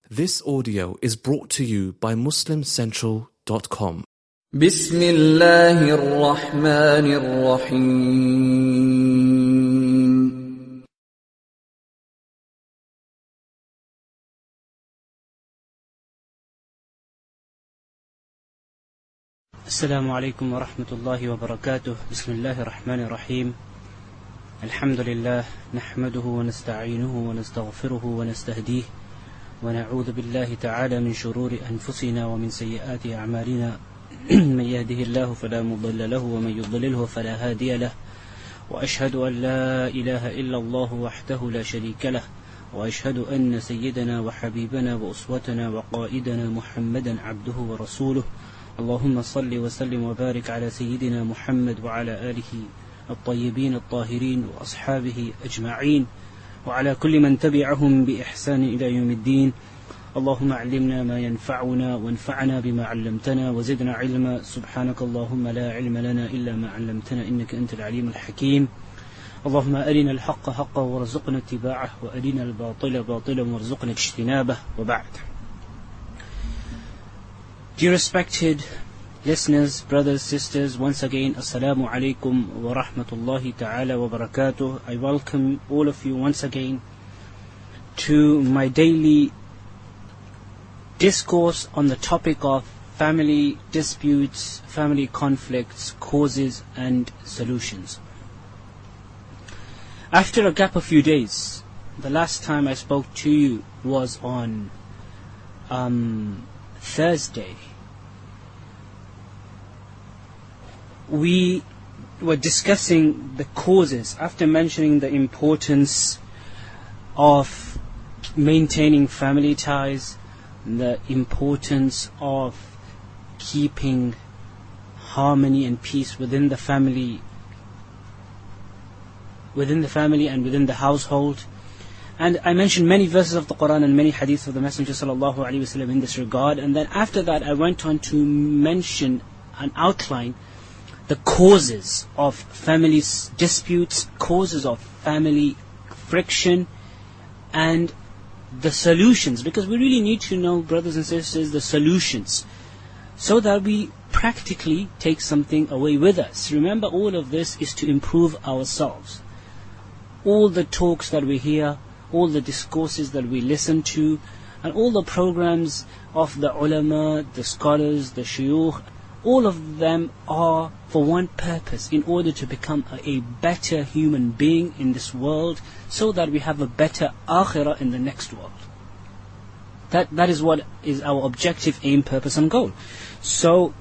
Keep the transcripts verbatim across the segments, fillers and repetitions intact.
This audio is brought to you by muslim central dot com. بسم الله الرحمن الرحيم. السلام عليكم ورحمة الله وبركاته. بسم الله الرحمن الرحيم. الحمد لله نحمده ونستعينه ونستغفره ونستهديه ونعوذ بالله تعالى من شرور أنفسنا ومن سيئات أعمالنا. من يهده الله فلا مضل له ومن يضلله فلا هادي له، وأشهد أن لا إله إلا الله وحده لا شريك له، وأشهد أن سيدنا وحبيبنا وأسوتنا وقائدنا محمدا عبده ورسوله. اللهم صل وسلم وبارك على سيدنا محمد وعلى آله الطيبين الطاهرين وأصحابه أجمعين وعلى كل من تبعهم بإحسان إلى يوم الدين. اللهم علمنا ما ينفعنا وانفعنا بما علمتنا وزدنا علما. سبحانك اللهم لا علم لنا إلا ما علمتنا إنك أنت العليم الحكيم. اللهم أرنا الحق حقا وارزقنا اتباعه وأرنا الباطل باطلا وارزقنا اجتنابه. وبعد. Dear respected listeners, brothers, sisters, once again, Assalamu alaikum wa rahmatullahi ta'ala wa barakatuh. I welcome all of you once again to my daily discourse on the topic of family disputes, family conflicts, causes and solutions. After a gap of few days, the last time I spoke to you was on um, Thursday. We were discussing the causes after mentioning the importance of maintaining family ties, the importance of keeping harmony and peace within the family, within the family and within the household. And I mentioned many verses of the Quran and many hadiths of the Messenger sallallahu alaihi wasallam in this regard. And then after that, I went on to mention and outline the causes of family disputes, causes of family friction, and the solutions, because we really need to know, brothers and sisters, the solutions, so that we practically take something away with us. Remember, all of this is to improve ourselves. All the talks that we hear, all the discourses that we listen to, and all the programs of the ulama, the scholars, the shuyukh, all of them are for one purpose, in order to become a, a better human being in this world, so that we have a better akhirah in the next world. That that is what is our objective, aim, purpose and goal. So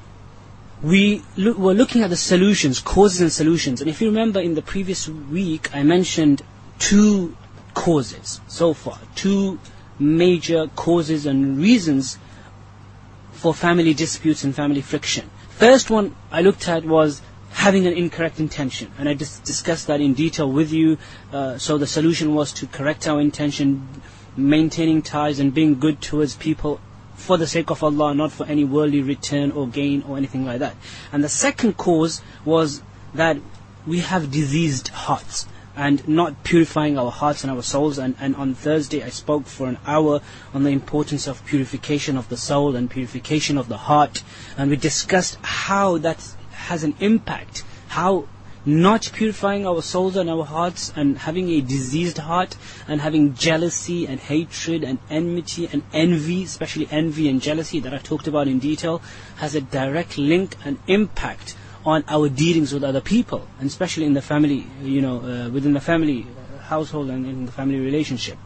we look, we're looking at the solutions, causes and solutions. And if you remember, in the previous week I mentioned two causes so far, two major causes and reasons for family disputes and family friction. First one I looked at was having an incorrect intention, and I dis- discussed that in detail with you. Uh, so the solution was to correct our intention, maintaining ties and being good towards people for the sake of Allah, not for any worldly return or gain or anything like that. And the second cause was that we have diseased hearts and not purifying our hearts and our souls. And, and on Thursday I spoke for an hour on the importance of purification of the soul and purification of the heart, and we discussed how that has an impact, how not purifying our souls and our hearts and having a diseased heart and having jealousy and hatred and enmity and envy, especially envy and jealousy that I talked about in detail, has a direct link and impact on our dealings with other people, and especially in the family, you know, uh, within the family household and in the family relationship.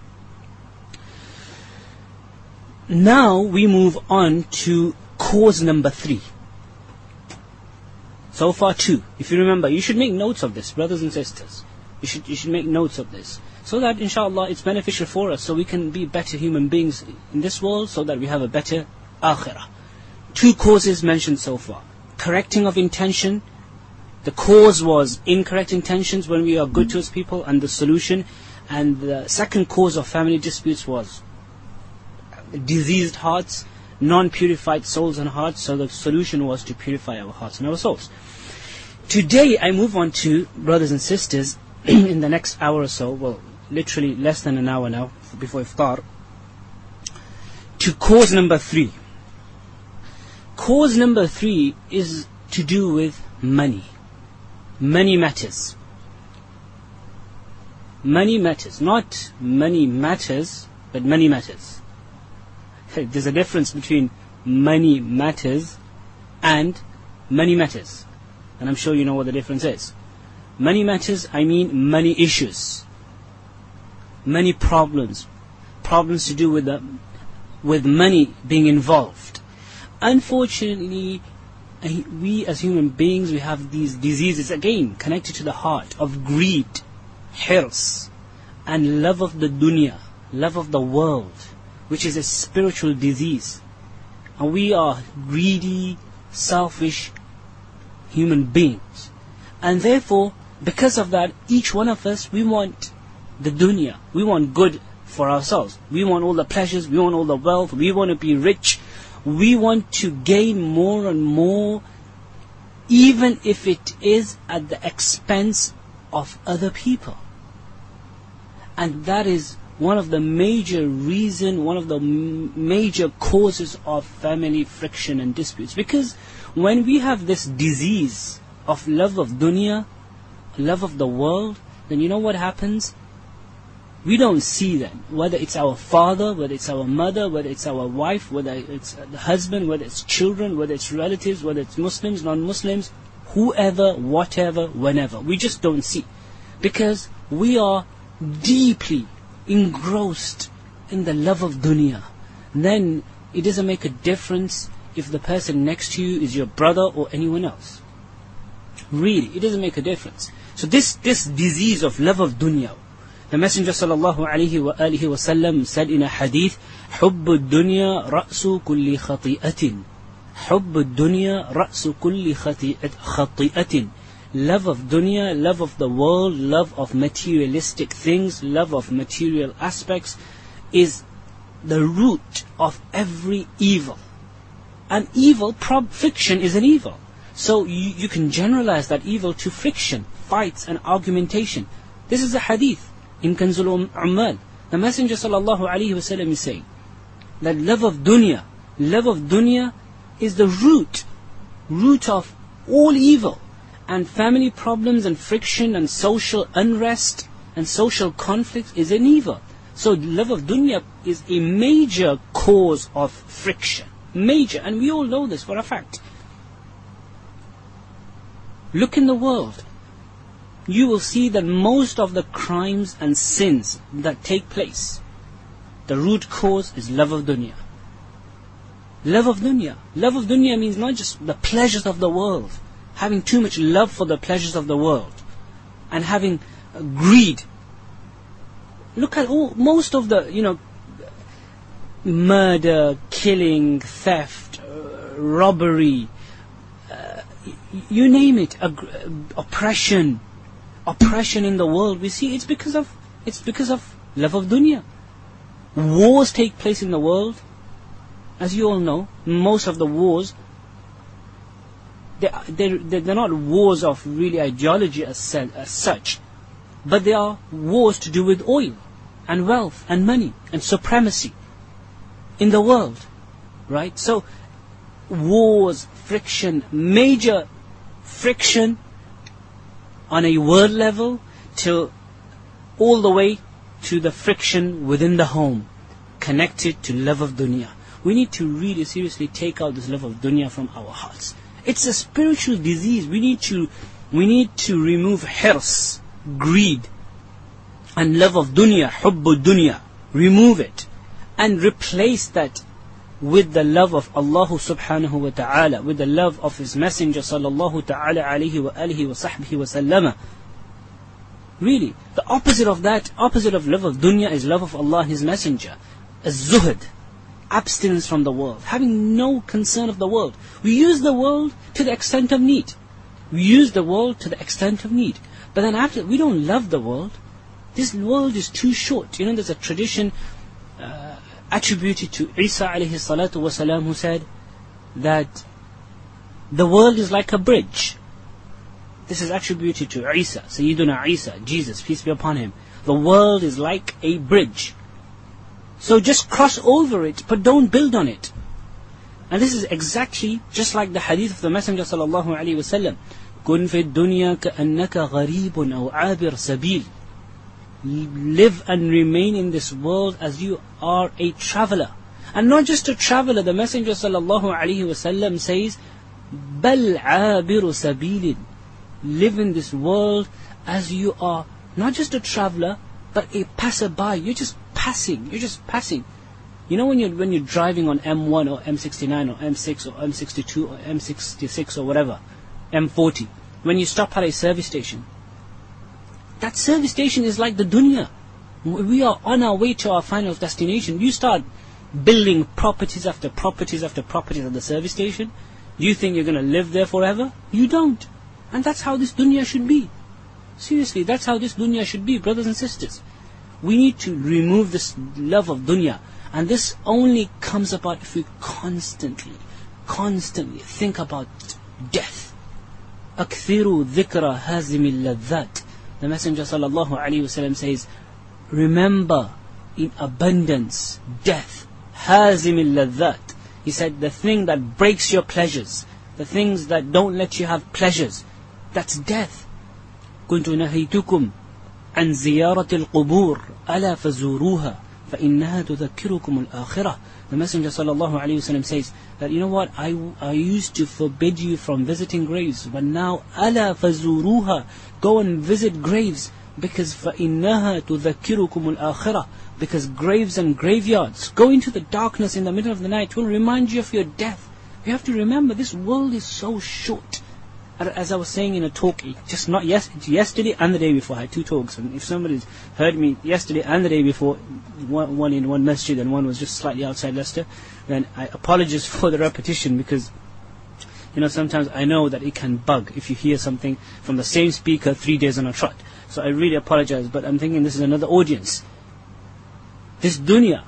Now we move on to cause number three. So far two. If you remember, you should make notes of this, brothers and sisters. You should you should make notes of this, so that inshallah it's beneficial for us, so we can be better human beings in this world, so that we have a better akhirah. Two causes mentioned so far. Correcting of intention. The cause was incorrect intentions when we are good towards people, and the solution. And the second cause of family disputes was diseased hearts, non-purified souls and hearts. So the solution was to purify our hearts and our souls. Today I move on to, brothers and sisters, in the next hour or so, well, literally less than an hour now before iftar, to cause number three. Cause number three is to do with money. Money matters. Money matters. Not money matters, but money matters. There's a difference between money matters and money matters. And I'm sure you know what the difference is. Money matters, I mean money issues. Money problems. Problems to do with the, with money being involved. Unfortunately, we as human beings, we have these diseases, again, connected to the heart, of greed, hirs, and love of the dunya, love of the world, which is a spiritual disease. And we are greedy, selfish human beings. And therefore, because of that, each one of us, we want the dunya, we want good for ourselves. We want all the pleasures, we want all the wealth, we want to be rich. We want to gain more and more, even if it is at the expense of other people. And that is one of the major reasons, one of the m- major causes of family friction and disputes. Because when we have this disease of love of dunya, love of the world, then you know what happens? We don't see then, whether it's our father, whether it's our mother, whether it's our wife, whether it's the husband, whether it's children, whether it's relatives, whether it's Muslims, non-Muslims, whoever, whatever, whenever. We just don't see. Because we are deeply engrossed in the love of dunya. Then it doesn't make a difference if the person next to you is your brother or anyone else. Really, it doesn't make a difference. So this, this disease of love of dunya, the Messenger sallallahu alayhi wa alihi wa sallam said in a hadith, حُبُّ الدُّنْيَا رَأْسُ كُلِّ خَطِئَةٍ حُبُّ الدُّنْيَا رَأْسُ كُلِّ خَطِئَةٍ. Love of dunya, love of the world, love of materialistic things, love of material aspects is the root of every evil. And evil, prob- friction is an evil. So you, you can generalize that evil to friction, fights and argumentation. This is a hadith in Kanzul Ummal. The Messenger sallallahu alaihi wasallam is saying that love of dunya, love of dunya is the root, root of all evil. And family problems and friction and social unrest and social conflict is an evil. So love of dunya is a major cause of friction. Major, and we all know this for a fact. Look in the world. You will see that most of the crimes and sins that take place, the root cause is love of dunya. Love of dunya. Love of dunya means not just the pleasures of the world, having too much love for the pleasures of the world, and having uh, greed. Look at all, most of the, you know, murder, killing, theft, uh, robbery, uh, you name it, ag- oppression, oppression in the world. We see it's because of it's because of love of dunya. Wars take place in the world, as you all know. Most of the wars, They, they're, they're not wars of really ideology as, as such, but they are wars to do with oil and wealth and money and supremacy in the world, right? So wars, friction, major friction on a world level till all the way to the friction within the home, connected to love of dunya. We need to really seriously take out this love of dunya from our hearts. It's a spiritual disease. We need to, we need to remove hirs, greed, and love of dunya, hubbu dunya. Remove it, and replace that with the love of Allah subhanahu wa ta'ala, with the love of His Messenger sallallahu ta'ala alayhi wa alihi wa sahbihi wa sallama. Really, the opposite of that, opposite of love of dunya is love of Allah and His Messenger. Az-zuhd, abstinence from the world, having no concern of the world. We use the world to the extent of need. We use the world to the extent of need. But then after, we don't love the world. This world is too short. You know, there's a tradition uh, attributed to Isa alayhi salatu wasalam, who said that the world is like a bridge. This is attributed to Isa, Sayyiduna Isa, Jesus, peace be upon him. The world is like a bridge. So just cross over it, but don't build on it. And this is exactly just like the hadith of the Messenger sallallahu alaihi wasallam. كن في الدنيا كأنك غريب أو عابر سبيل. Live and remain in this world as you are a traveler. And not just a traveler, the Messenger sallallahu alaihi wasallam says, بل عابر سبيل. Live in this world as you are not just a traveler, but a passerby. You're just passing. You're just passing. You know when you're when you're driving on M one or M sixty-nine or M six or M sixty-two or M sixty-six or whatever, M forty, when you stop at a service station, that service station is like the dunya. We are on our way to our final destination. You start building properties after properties after properties at the service station. Do you think you're going to live there forever? You don't. And that's how this dunya should be. Seriously, that's how this dunya should be, brothers and sisters. We need to remove this love of dunya. And this only comes about if we constantly, constantly think about death. أَكْثِرُوا ذِكْرَ هَازِمِ اللَّذَّاتِ. The Messenger sallallahu alaihi wasallam says, remember in abundance death. هَازِمِ اللَّذَّاتِ. He said, the thing that breaks your pleasures, the things that don't let you have pleasures, that's death. كنت نهيتكم عن زيارة القبور ألا فزوروها فإنها تذكركم الآخرة. The Messenger sallallahu alaihi wasallam says that, you know what, I, I used to forbid you from visiting graves, but now ألا فزوروها, go and visit graves, because فإنها تذكركم الآخرة, because graves and graveyards, go into the darkness in the middle of the night, will remind you of your death. You have to remember, this world is so short. As I was saying in a talk, just not yes, yesterday and the day before, I had two talks, and if somebody's heard me yesterday and the day before, one, one in one masjid and one was just slightly outside Leicester, then I apologize for the repetition, because you know sometimes I know that it can bug if you hear something from the same speaker three days on a trot. So I really apologize, but I'm thinking this is another audience. This dunya,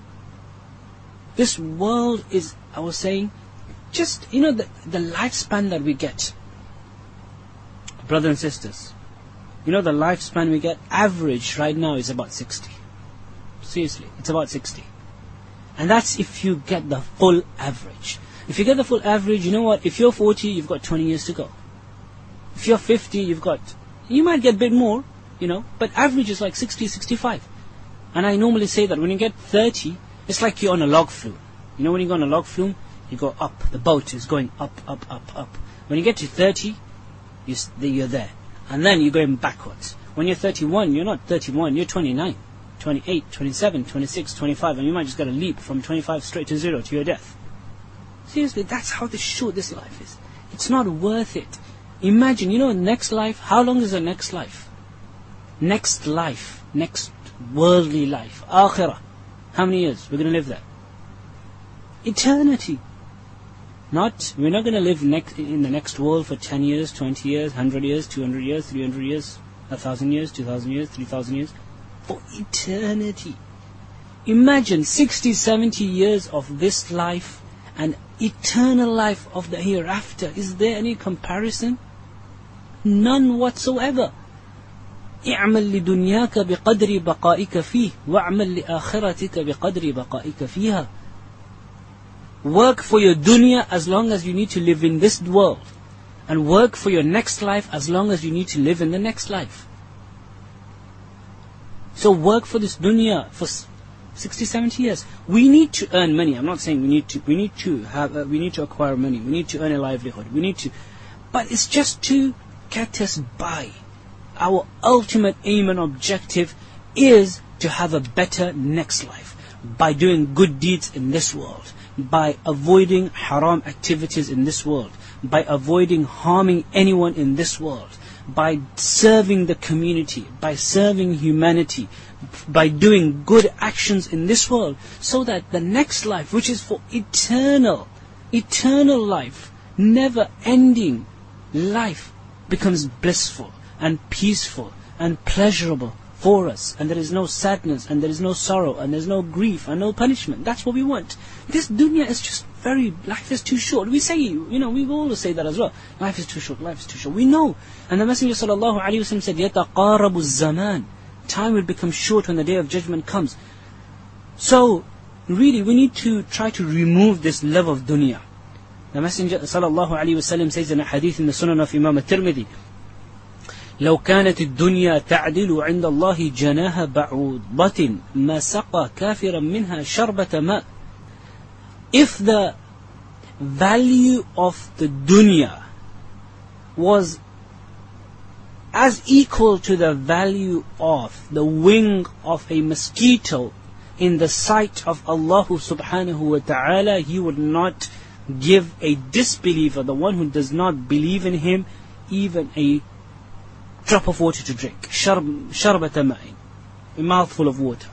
this world is, I was saying, just, you know, the, the lifespan that we get. Brothers and sisters, you know the lifespan we get, average right now is about sixty. Seriously, it's about sixty. And that's if you get the full average. If you get the full average, you know what, if you're forty, you've got twenty years to go. If you're fifty, you've got, you might get a bit more, you know, but average is like sixty, sixty-five. And I normally say that when you get thirty, it's like you're on a log flume. You know when you go on a log flume, you go up, the boat is going up, up, up, up. When you get to thirty, you, you're there. And then you're going backwards. When you're thirty-one, you're not thirty-one, you're twenty-nine, twenty-eight, twenty-seven, twenty-six, twenty-five, and you might just get a leap from twenty-five straight to zero to your death. Seriously, that's how this short this life is. It's not worth it. Imagine, you know, next life, how long is the next life? Next life, next worldly life, akhirah. How many years we're going to live there? Eternity. Not, we're not going to live next, in the next world for ten years, twenty years, one hundred years, two hundred years, three hundred years, one thousand years, two thousand years, three thousand years. For eternity. Imagine sixty, seventy years of this life and eternal life of the hereafter. Is there any comparison? None whatsoever. اعمل لدنياك بقدر بقائك فيه واعمل لآخرتك بقدر بقائك فيها. Work for your dunya as long as you need to live in this world, and work for your next life as long as you need to live in the next life. So work for this dunya for sixty, seventy years. We need to earn money. I'm not saying we need to. We need to have. Uh, we need to acquire money. We need to earn a livelihood. We need to, but it's just to get us by. Our ultimate aim and objective is to have a better next life by doing good deeds in this world, by avoiding haram activities in this world, by avoiding harming anyone in this world, by serving the community, by serving humanity, by doing good actions in this world, so that the next life, which is for eternal, eternal life, never-ending life, becomes blissful and peaceful and pleasurable for us, and there is no sadness, and there is no sorrow, and there is no grief, and no punishment. That's what we want. This dunya is just very, life is too short. We say, you know, we always say that as well. Life is too short, life is too short. We know. And the Messenger sallallahu alaihi wasallam said, يَتَقَارَبُ الزَّمَانِ. Time will become short when the day of judgment comes. So, really, we need to try to remove this love of dunya. The Messenger sallallahu alaihi wasallam says in a hadith in the Sunan of Imam al-Tirmidhi, لو كانت الدنيا تعدل عند الله جناح بعوضة ما سقى كافرا منها شربة ماء. If the value of the dunya was as equal to the value of the wing of a mosquito in the sight of Allah subhanahu wa ta'ala, He would not give a disbeliever, the one who does not believe in Him, even a drop of water to drink. Sharb, sharbata ma'in, a mouthful of water.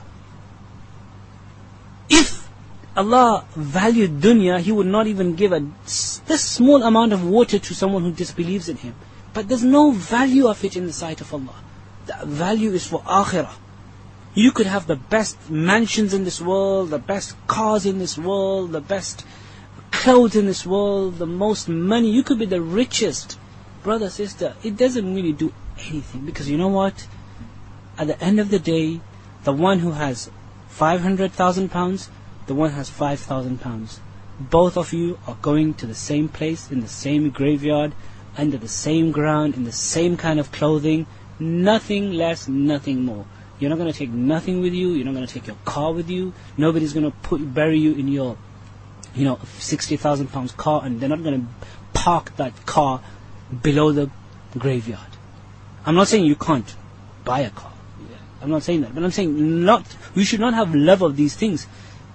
If Allah valued dunya, He would not even give a this small amount of water to someone who disbelieves in Him. But there's no value of it in the sight of Allah. The value is for akhirah. You could have the best mansions in this world, the best cars in this world, the best clothes in this world, the most money. You could be the richest. Brother, sister, it doesn't really do anything. Because you know what? At the end of the day, the one who has five hundred thousand pounds, the one who has five thousand pounds. Both of you are going to the same place, in the same graveyard, under the same ground, in the same kind of clothing. Nothing less, nothing more. You're not going to take nothing with you. You're not going to take your car with you. Nobody's going to put bury you in your, you know, sixty thousand pounds car, and they're not going to park that car below the graveyard. I'm not saying you can't buy a car. I'm not saying that. But I'm saying not. We should not have love of these things.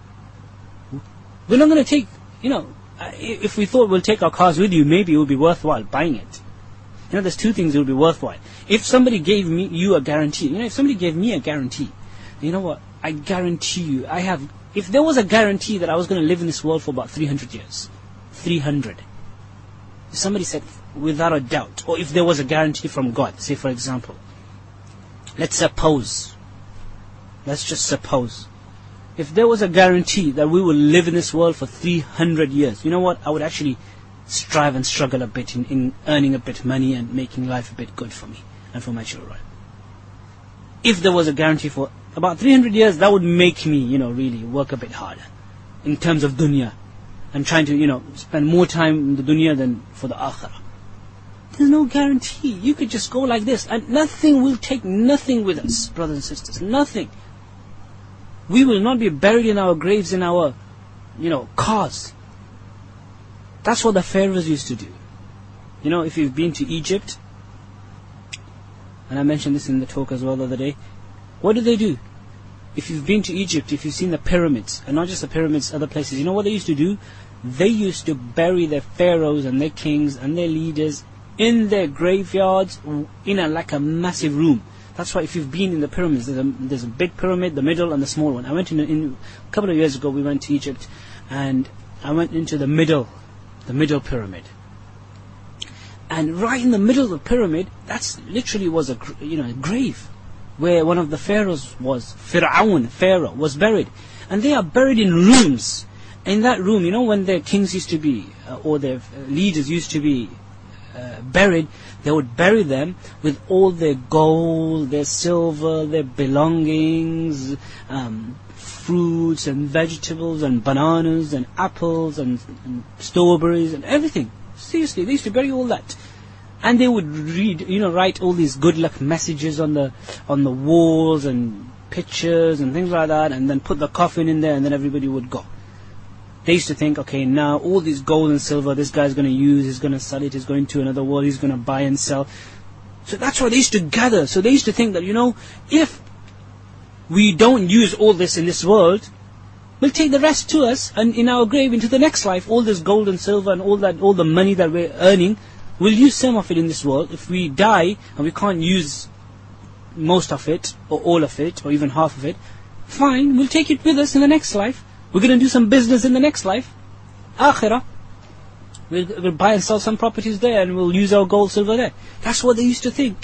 We're not going to take, you know, if we thought we'll take our cars with you, maybe it would be worthwhile buying it. You know, there's two things that would be worthwhile. If somebody gave me you a guarantee, you know, if somebody gave me a guarantee, you know what, I guarantee you, I have, if there was a guarantee that I was going to live in this world for about three hundred years, three hundred, if somebody said, without a doubt, or if there was a guarantee from God, say for example, let's suppose, let's just suppose, if there was a guarantee that we will live in this world for three hundred years, you know what, I would actually strive and struggle a bit in, in earning a bit of money and making life a bit good for me and for my children. If there was a guarantee for about three hundred years, that would make me, you know, really work a bit harder in terms of dunya and trying to, you know, spend more time in the dunya than for the akhirah. There's no guarantee. You could just go like this and nothing will take nothing with us, brothers and sisters. Nothing. We will not be buried in our graves in our, you know, cars. That's what the pharaohs used to do. You know, if you've been to Egypt, and I mentioned this in the talk as well the other day, what do they do? If you've been to Egypt, if you've seen the pyramids, and not just the pyramids, other places, you know what they used to do? They used to bury their pharaohs and their kings and their leaders in their graveyards, in a, like a massive room. That's why if you've been in the pyramids, there's a, there's a big pyramid, the middle, and the small one. I went in, in a couple of years ago, we went to Egypt, and I went into the middle, the middle pyramid. And right in the middle of the pyramid, that's literally was a, you know, a grave where one of the pharaohs was, Fir'aun, Pharaoh, was buried. And they are buried in rooms. In that room, you know, when their kings used to be, uh, or their leaders used to be uh, buried, they would bury them with all their gold, their silver, their belongings, um, fruits and vegetables and bananas and apples and, and strawberries and everything. Seriously, they used to bury all that. And they would read, you know, write all these good luck messages on the on the walls and pictures and things like that, and then put the coffin in there, and then everybody would go. They used to think, okay, now all this gold and silver this guy's going to use, he's going to sell it, he's going to another world, he's going to buy and sell. So that's why they used to gather. So they used to think that, you know, if we don't use all this in this world, we'll take the rest to us, and in our grave, into the next life, all this gold and silver and all that, all the money that we're earning, we'll use some of it in this world. If we die and we can't use most of it, or all of it, or even half of it, fine, we'll take it with us in the next life. We're going to do some business in the next life, akhirah. We'll, we'll buy and sell some properties there, and we'll use our gold, silver there. That's what they used to think.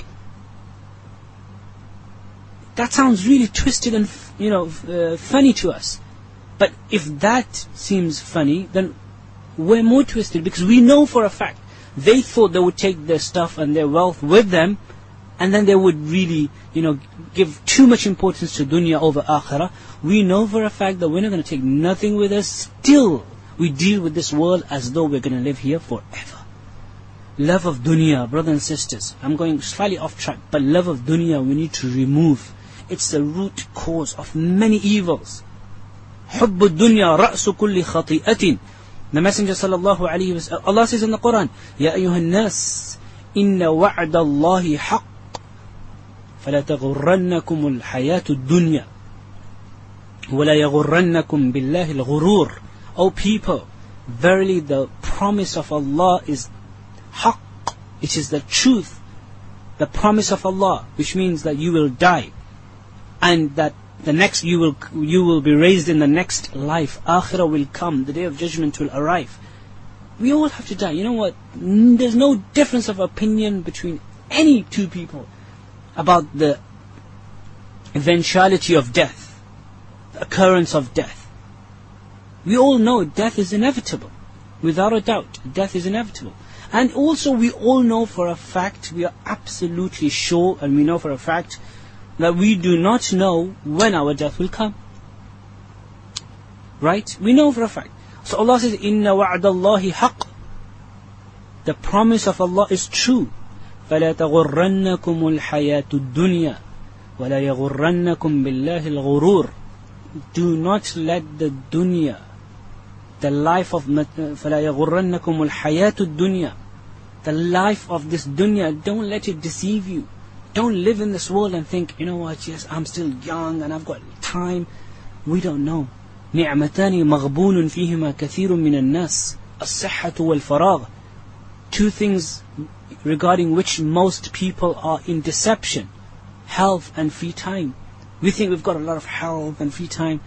That sounds really twisted and, you know, uh, funny to us. But if that seems funny, then we're more twisted, because we know for a fact they thought they would take their stuff and their wealth with them and then they would really, you know, give too much importance to dunya over akhirah. We know for a fact that we're not going to take nothing with us. Still, we deal with this world as though we're going to live here forever. Love of dunya, brothers and sisters. I'm going slightly off track, but love of dunya we need to remove. It's the root cause of many evils. حُبُّ الدُّنْيَا رَأْسُ كُلِّ خَطِئَةٍ. The Messenger sallallahu alayhi wa sallam, Allah says in the Quran, يَا أَيُّهَا النَّاسِ إِنَّ وَعْدَ اللَّهِ حَقٌّ فَلَا تَغُرَّنَّكُمُ الْحَيَاةُ الدُّنْيَا وَلَا يَغُرَّنَّكُمْ بِاللَّهِ الْغُرُورِ. O people, verily the promise of Allah is haqq, it is the truth, the promise of Allah, which means that you will die, and that the next you will you will be raised in the next life. Akhirah will come, the day of judgment will arrive. We all have to die. You know what? There's no difference of opinion between any two people about the eventuality of death, the occurrence of death. We all know death is inevitable. Without a doubt, death is inevitable. And also we all know for a fact, we are absolutely sure, and we know for a fact, that we do not know when our death will come. Right? We know for a fact. So Allah says, إِنَّ وَعْدَ اللَّهِ حَقٌّ. The promise of Allah is true. فَلَا تَغُرَّنَّكُمُ الْحَيَاةُ الدُّنْيَا وَلَا يَغُرَّنَّكُمْ بِاللَّهِ الْغُرُورِ. Do not let the dunya, the life of فَلَا يَغُرَّنَّكُمُ الْحَيَاةُ الدُّنْيا, the life of this dunya, don't let it deceive you. Don't live in this world and think, you know what, yes, I'm still young and I've got time. We don't know. نِعْمَتَانِ مَغْبُونٌ فِيهِمَا كَثِيرٌ مِنَ النَّاسِ الصِّحَّةُ وَالْفَرَاغُ. Two things regarding which most people are in deception: health and free time. We think we've got a lot of health and free time.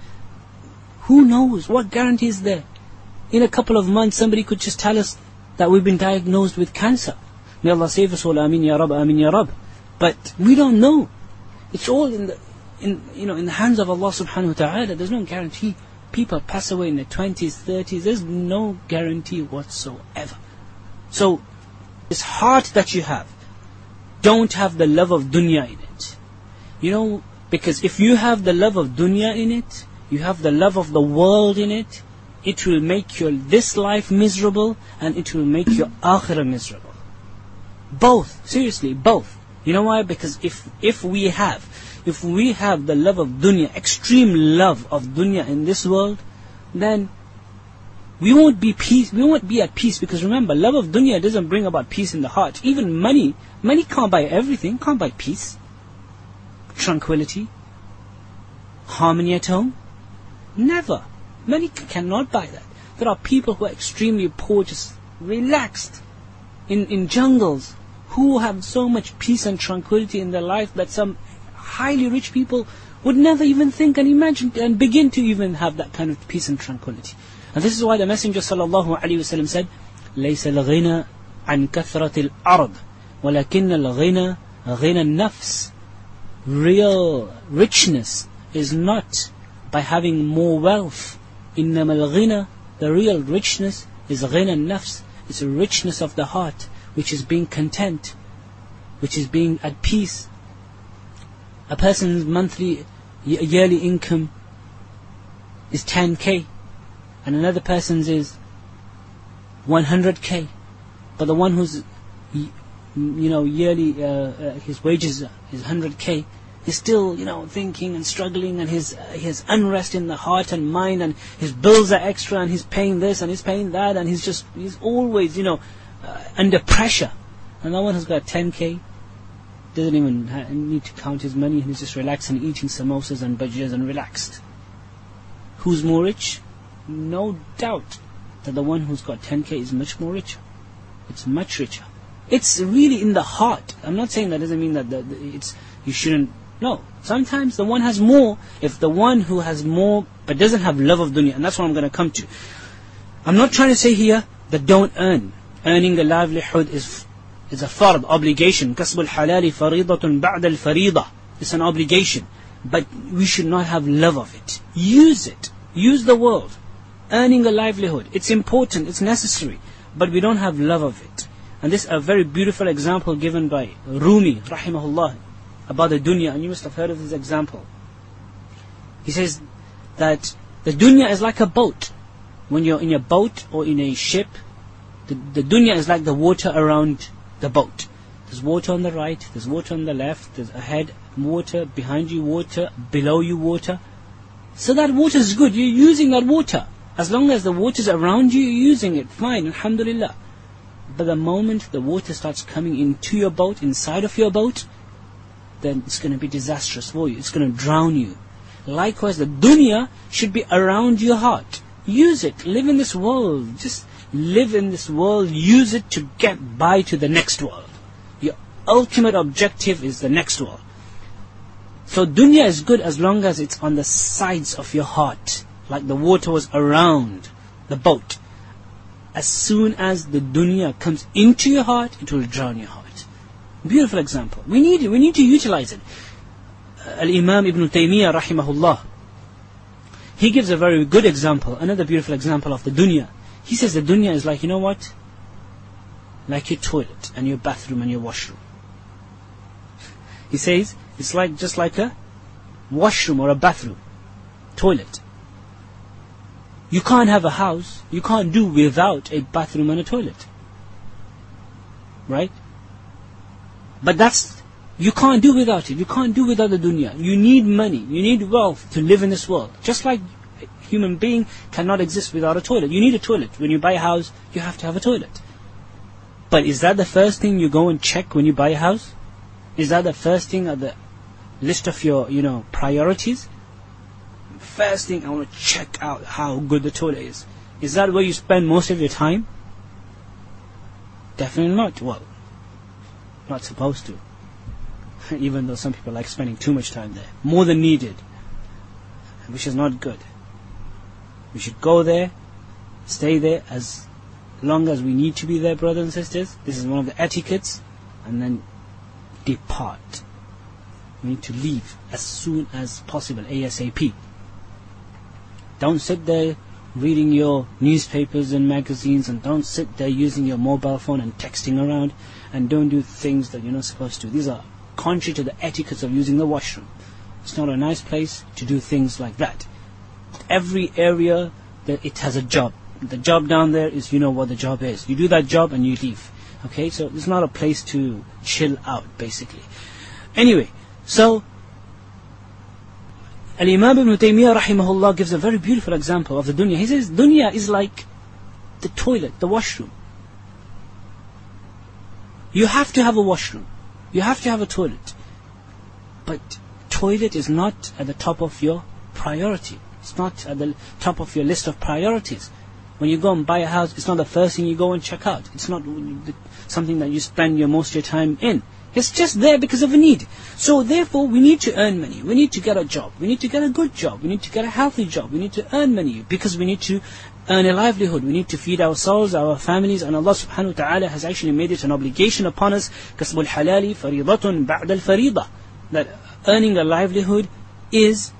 Who knows? What guarantee is there? In a couple of months somebody could just tell us that we've been diagnosed with cancer. May Allah save us all. Ameen ya Rab, Ameen ya Rab. But we don't know. It's all in the, in you know, in the hands of Allah subhanahu wa ta'ala. There's no guarantee. People pass away in their twenties, thirties. There's no guarantee whatsoever. So, this heart that you have, don't have the love of dunya in it. You know, because if you have the love of dunya in it, you have the love of the world in it, it will make your this life miserable, and it will make your akhirah miserable. Both, seriously, both. You know why? Because if if we have, if we have the love of dunya, extreme love of dunya in this world, then we won't be peace. We won't be at peace. Because remember, love of dunya doesn't bring about peace in the heart. Even money, money can't buy everything. Can't buy peace, tranquility, harmony at home. Never. Money cannot buy that. There are people who are extremely poor, just relaxed in in jungles, who have so much peace and tranquility in their life that some highly rich people would never even think and imagine and begin to even have that kind of peace and tranquility. And this is why the Messenger sallallahu alaihi wasallam said, لَيْسَ الْغِنَى عَنْ كَثْرَةِ الْأَرْضِ وَلَكِنَّ الْغِنَى غِنَى النَّفْسِ. Real richness is not by having more wealth. إِنَّمَا الْغِنَى, the real richness is غِنَى النَّفْسِ. It's a richness of the heart, which is being content, which is being at peace. A person's monthly, yearly income is ten K, and another person's is one hundred K. But the one who's, you know, yearly, uh, uh, his wages is one hundred K, is still, you know, thinking and struggling, and his, uh, his unrest in the heart and mind, and his bills are extra, and he's paying this, and he's paying that, and he's just, he's always, you know, uh, under pressure. And the one who's got ten K doesn't even ha- need to count his money, and he's just relaxed and eating samosas and bhajiyas and relaxed. Who's more rich? No doubt that the one who's got ten K is much more richer. It's much richer. It's really in the heart. I'm not saying that doesn't mean that the, the, it's you shouldn't. No. Sometimes the one has more. If the one who has more but doesn't have love of dunya, and that's what I'm going to come to. I'm not trying to say here that don't earn. Earning a livelihood is is a fard, obligation. Kasb al-halali faridatun ba'da al-farida. It's an obligation. But we should not have love of it. Use it. Use the world. Earning a livelihood. It's important. It's necessary. But we don't have love of it. And this is a very beautiful example given by Rumi, rahimahullah, about the dunya. And you must have heard of this example. He says that the dunya is like a boat. When you're in a boat or in a ship, the, the dunya is like the water around the boat. There's water on the right, there's water on the left, there's ahead water, behind you water, below you water. So that water is good, you're using that water. As long as the water is around you, you're using it, fine, alhamdulillah. But the moment the water starts coming into your boat, inside of your boat, then it's going to be disastrous for you, it's going to drown you. Likewise, the dunya should be around your heart. Use it, live in this world, just live in this world, use it to get by to the next world. Your ultimate objective is the next world. So dunya is good as long as it's on the sides of your heart, like the water was around the boat. As soon as the dunya comes into your heart, it will drown your heart. Beautiful example. We need it, we need to utilize it. Al-Imam Ibn Taymiyyah rahimahullah, he gives a very good example, another beautiful example of the dunya. He says the dunya is like, you know what? Like your toilet and your bathroom and your washroom. He says it's like just like a washroom or a bathroom, toilet. You can't have a house, you can't do without a bathroom and a toilet. Right? But that's, you can't do without it, you can't do without the dunya. You need money, you need wealth to live in this world. Just like a human being cannot exist without a toilet. You need a toilet. When you buy a house, you have to have a toilet. But is that the first thing you go and check when you buy a house? Is that the first thing on the list of your, you know, priorities? First thing, I want to check out how good the toilet is. Is that where you spend most of your time? Definitely not. Well, not supposed to. Even though some people like spending too much time there. More than needed. Which is not good. We should go there, stay there as long as we need to be there, brothers and sisters. This is one of the etiquettes. And then depart. We need to leave as soon as possible, ASAP. Don't sit there reading your newspapers and magazines, and don't sit there using your mobile phone and texting around, and don't do things that you're not supposed to. These are contrary to the etiquettes of using the washroom. It's not a nice place to do things like that. Every area, that it has a job. The job down there is, you know what the job is. You do that job and you leave. Okay, so it's not a place to chill out, basically. Anyway, so Al-Imam Ibn Taymiyyah rahimahullah gives a very beautiful example of the dunya. He says dunya is like the toilet, the washroom. You have to have a washroom. You have to have a toilet. But toilet is not at the top of your priority. It's not at the top of your list of priorities. When you go and buy a house, it's not the first thing you go and check out. It's not something that you spend your most of your time in. It's just there because of a need. So therefore, we need to earn money. We need to get a job. We need to get a good job. We need to get a healthy job. We need to earn money because we need to earn a livelihood. We need to feed ourselves, our families, and Allah subhanahu wa ta'ala has actually made it an obligation upon us. كَسْبُ الْحَلَالِ فَرِيضَةٌ بَعْدَ الْفَرِيضَةِ. That earning a livelihood is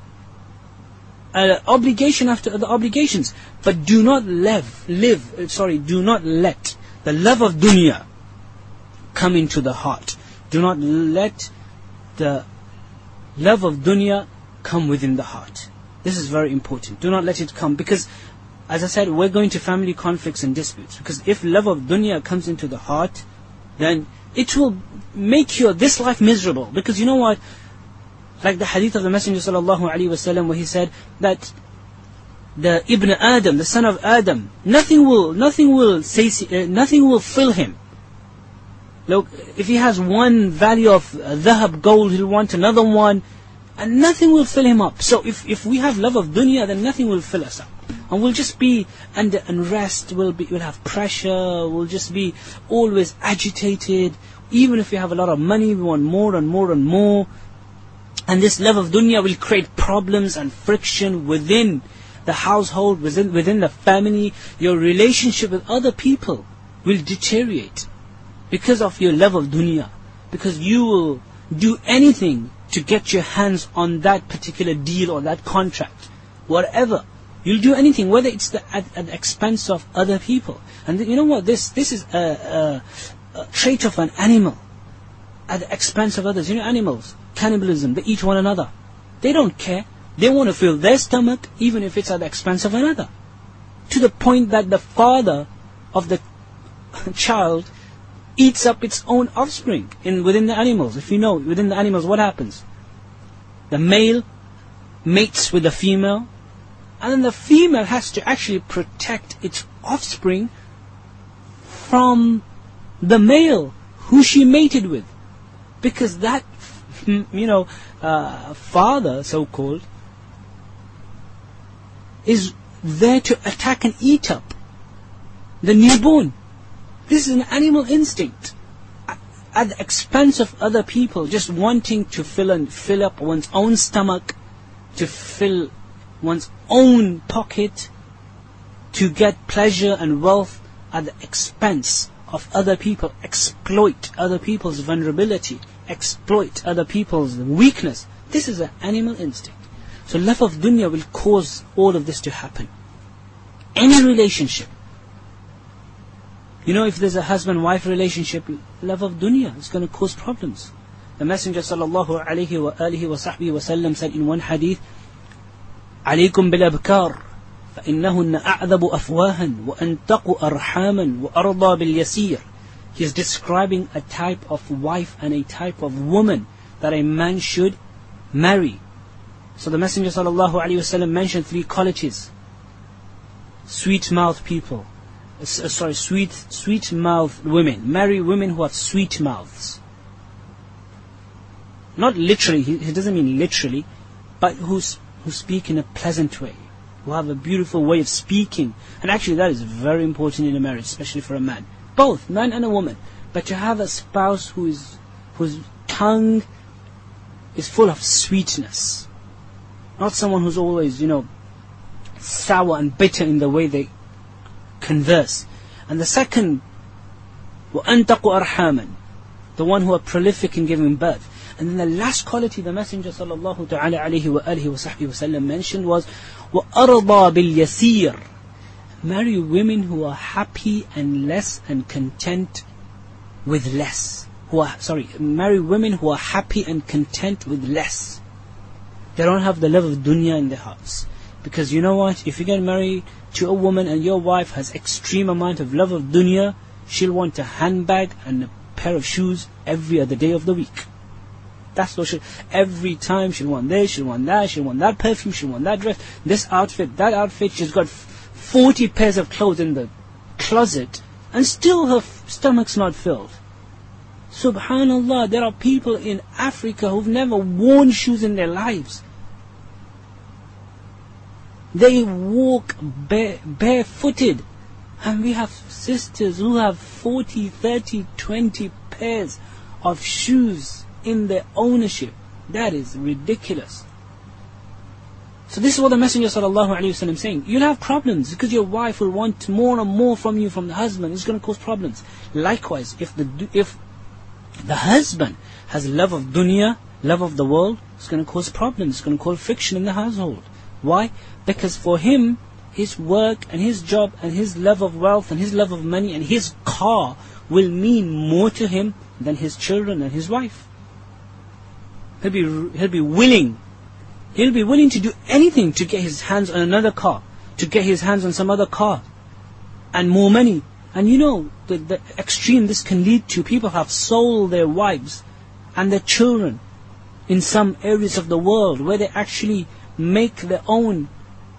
an obligation after the obligations. But do not live, live, sorry, do not let the love of dunya come into the heart. Do not let the love of dunya come within the heart. This is very important. Do not let it come, because as I said, we're going to family conflicts and disputes. Because if love of dunya comes into the heart, then it will make your this life miserable. Because you know what? Like the hadith of the Messenger sallallahu alaihi wasallam, where he said that the Ibn Adam, the son of Adam, nothing will, nothing will say, uh, nothing will fill him. Look, if he has one value of uh, dhahab, gold, he'll want another one, and nothing will fill him up. So if, if we have love of dunya, then nothing will fill us up. And we'll just be under unrest, we'll, be, we'll have pressure, we'll just be always agitated. Even if we have a lot of money, we want more and more and more. And this love of dunya will create problems and friction within the household, within, within the family. Your relationship with other people will deteriorate because of your love of dunya. Because you will do anything to get your hands on that particular deal or that contract. Whatever. You'll do anything, whether it's the, at, at the expense of other people. And you know what? This this is a, a, a trait of an animal at the expense of others. You know, animals, cannibalism, they eat one another. They don't care. They want to fill their stomach even if it's at the expense of another. To the point that the father of the child eats up its own offspring in within the animals. If you know, within the animals, what happens? The male mates with the female, and then the female has to actually protect its offspring from the male who she mated with, because that, you know, uh, father, so-called, is there to attack and eat up the newborn. This is an animal instinct, at the expense of other people, just wanting to fill and fill up one's own stomach, to fill one's own pocket, to get pleasure and wealth at the expense of other people, exploit other people's vulnerability, exploit other people's weakness. This is an animal instinct. So love of dunya will cause all of this to happen. Any relationship. You know, if there's a husband-wife relationship, love of dunya is going to cause problems. The Messenger sallallahu alayhi wa alihi wa sahbihi wa sallam said in one hadith, عليكم بالأبكار فإنهن أعذب أفواها وأنتق أرحاما وأرضى باليسير. He is describing a type of wife and a type of woman that a man should marry. So the Messenger sallallahu alayhi wa sallam mentioned three qualities. Sweet-mouthed people. Uh, sorry, sweet, sweet-mouthed women. Marry women who have sweet mouths. Not literally, he, he doesn't mean literally, but who's, who speak in a pleasant way, who have a beautiful way of speaking. And actually that is very important in a marriage, especially for a man. Both, man and a woman. But to have a spouse who is, whose tongue is full of sweetness. Not someone who's always, you know, sour and bitter in the way they converse. And the second, وَأَنْتَقُ أَرْحَامًا, the one who are prolific in giving birth. And then the last quality the Messenger sallallahu ta'ala alayhi wa alihi wa sahbihi wa sallam mentioned was وَأَرْضَى بِالْيَسِيرِ. Marry women who are happy and less and content with less. Who are, sorry, marry women who are happy and content with less. They don't have the love of dunya in their hearts. Because you know what? If you get married to a woman and your wife has extreme amount of love of dunya, she'll want a handbag and a pair of shoes every other day of the week. That's what she, every time she'll want this, she'll want that, she'll want that perfume, she'll want that dress, this outfit, that outfit. She's got forty pairs of clothes in the closet and still her stomach's not filled. Subhanallah, there are people in Africa who've never worn shoes in their lives. They walk bare, barefooted. And we have sisters who have forty, thirty, twenty pairs of shoes in their ownership. That is ridiculous. So this is what the Messenger sallallahu alaihi wasallam is saying. You'll have problems because your wife will want more and more from you, from the husband. It's going to cause problems. Likewise, if the if the husband has love of dunya, love of the world, it's going to cause problems. It's going to cause friction in the household. Why? Because for him, his work and his job and his love of wealth and his love of money and his car will mean more to him than his children and his wife. He'll be, he'll be willing, he'll be willing to do anything to get his hands on another car, to get his hands on some other car, and more money. And you know, the, the extreme this can lead to, people have sold their wives and their children in some areas of the world where they actually make their own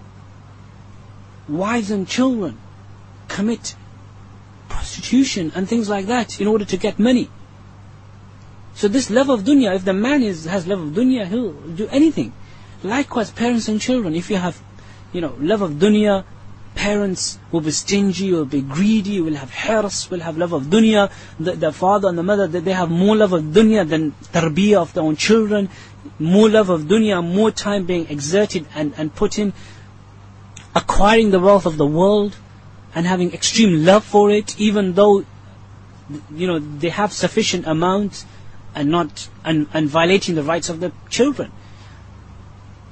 wives and children commit prostitution and things like that in order to get money. So this love of dunya, if the man is, has love of dunya, he'll do anything. Likewise, parents and children, if you have, you know, love of dunya, parents will be stingy, will be greedy, will have hirs, will have love of dunya. The, the father and the mother, they have more love of dunya than tarbiyah of their own children. More love of dunya, more time being exerted and, and put in acquiring the wealth of the world and having extreme love for it, even though, you know, they have sufficient amounts and not and, and violating the rights of the children.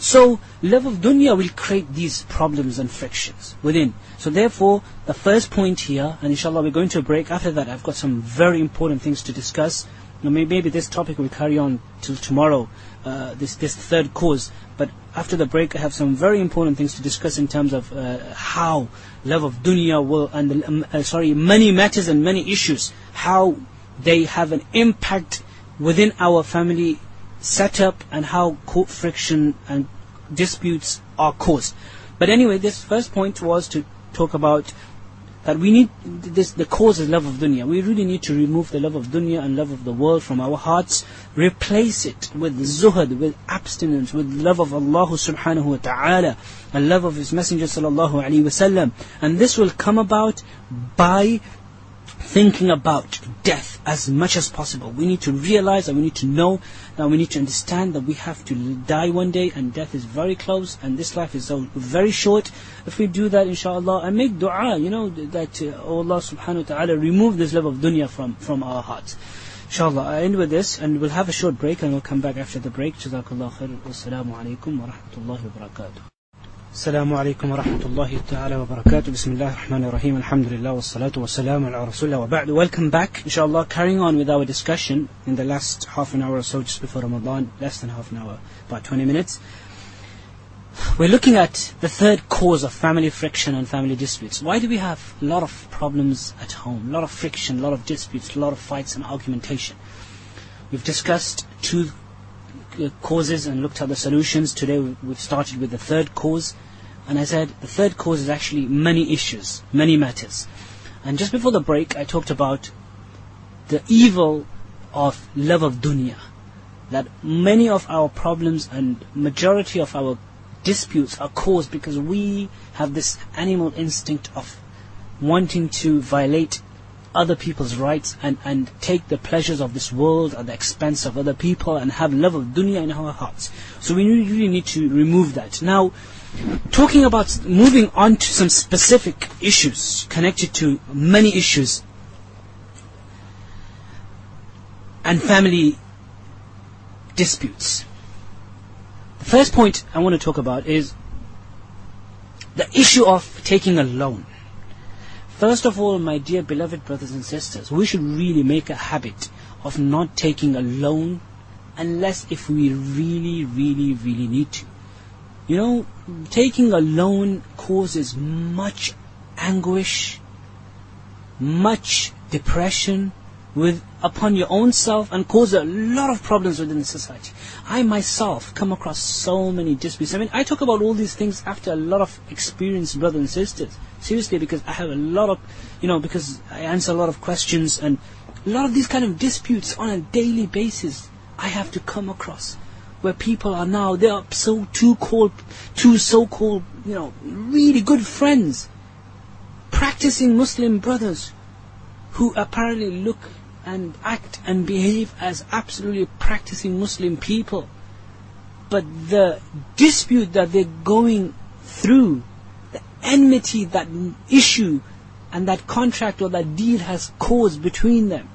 So love of dunya will create these problems and frictions within. So therefore, the first point here, and inshallah we're going to a break. After that, I've got some very important things to discuss. Now, maybe this topic will carry on till tomorrow, uh, this this third cause. But after the break, I have some very important things to discuss in terms of uh, how love of dunya will, and the, um, uh, sorry, many matters and many issues, how they have an impact within our family setup, and how court friction and disputes are caused. But anyway, this first point was to talk about that we need this. The cause is love of dunya. We really need to remove the love of dunya and love of the world from our hearts. Replace it with zuhud, with abstinence, with love of Allah subhanahu wa ta'ala, and love of His Messenger sallallahu alaihi wasallam. And this will come about by thinking about death as much as possible. We need to realize and we need to know that we need to understand that we have to die one day, and death is very close, and this life is so very short. If we do that, inshallah, and make dua, you know, that uh, oh Allah subhanahu wa ta'ala remove this love of dunya from, from our hearts. Inshallah, I end with this, and we'll have a short break, and we'll come back after the break. Jazakallah khair. Wassalamu alaikum wa rahmatullahi wa barakatuh. Assalamu alaikum wa rahmatullahi ta'ala wa barakatuh. Bismillah ar-Rahman ar-Rahim. Alhamdulillah wa salatu wa salamu ala rasulillah wa ba'du. Welcome back, inshallah, carrying on with our discussion in the last half an hour or so just before Ramadan, less than half an hour, about twenty minutes. We're looking at the third cause of family friction and family disputes. Why do we have a lot of problems at home? A lot of friction, a lot of disputes, a lot of fights and argumentation. We've discussed two causes and looked at the solutions. Today we've started with the third cause, and I said the third cause is actually many issues, many matters. And just before the break I talked about the evil of love of dunya, that many of our problems and majority of our disputes are caused because we have this animal instinct of wanting to violate other people's rights and, and take the pleasures of this world at the expense of other people, and have love of dunya in our hearts. So we really need to remove that. Now, talking about moving on to some specific issues connected to many issues and family disputes. The first point I want to talk about is the issue of taking a loan. First of all, my dear beloved brothers and sisters, we should really make a habit of not taking a loan unless if we really, really, really need to. You know, taking a loan causes much anguish, much depression with upon your own self, and cause a lot of problems within the society. I myself come across so many disputes. I mean, I talk about all these things after a lot of experienced brothers and sisters. Seriously, because I have a lot of, you know, because I answer a lot of questions, and a lot of these kind of disputes on a daily basis I have to come across, where people are now, they are so two called, two so-called, you know, really good friends, practicing Muslim brothers, who apparently look and act and behave as absolutely practicing Muslim people. But the dispute that they're going through, the enmity that issue and that contract or that deal has caused between them,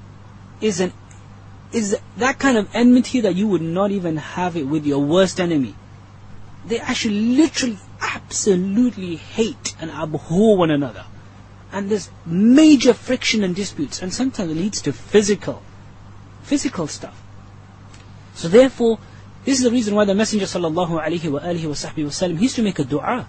is an is that kind of enmity that you would not even have it with your worst enemy. They actually literally absolutely hate and abhor one another. And there's major friction and disputes, and sometimes it leads to physical, physical stuff. So therefore, this is the reason why the Messenger sallallahu alaihi wa alihi wa sahbihi wasallam, he used to make a dua.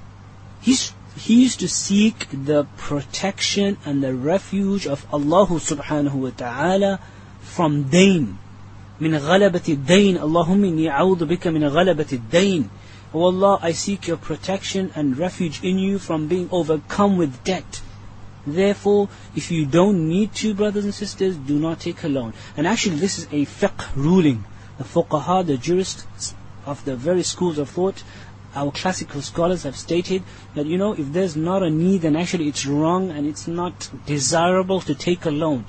He's, he used to seek the protection and the refuge of Allah subhanahu wa ta'ala from dayn. Min ghalabati dayn. Allahumma inni a'udhu bika min ghalabati dayn. O Allah, I seek your protection and refuge in you from being overcome with debt. Therefore, if you don't need to, brothers and sisters, do not take a loan. And actually this is a fiqh ruling. The fuqaha, the jurists of the various schools of thought, our classical scholars have stated that, you know, if there's not a need, then actually it's wrong and it's not desirable to take a loan.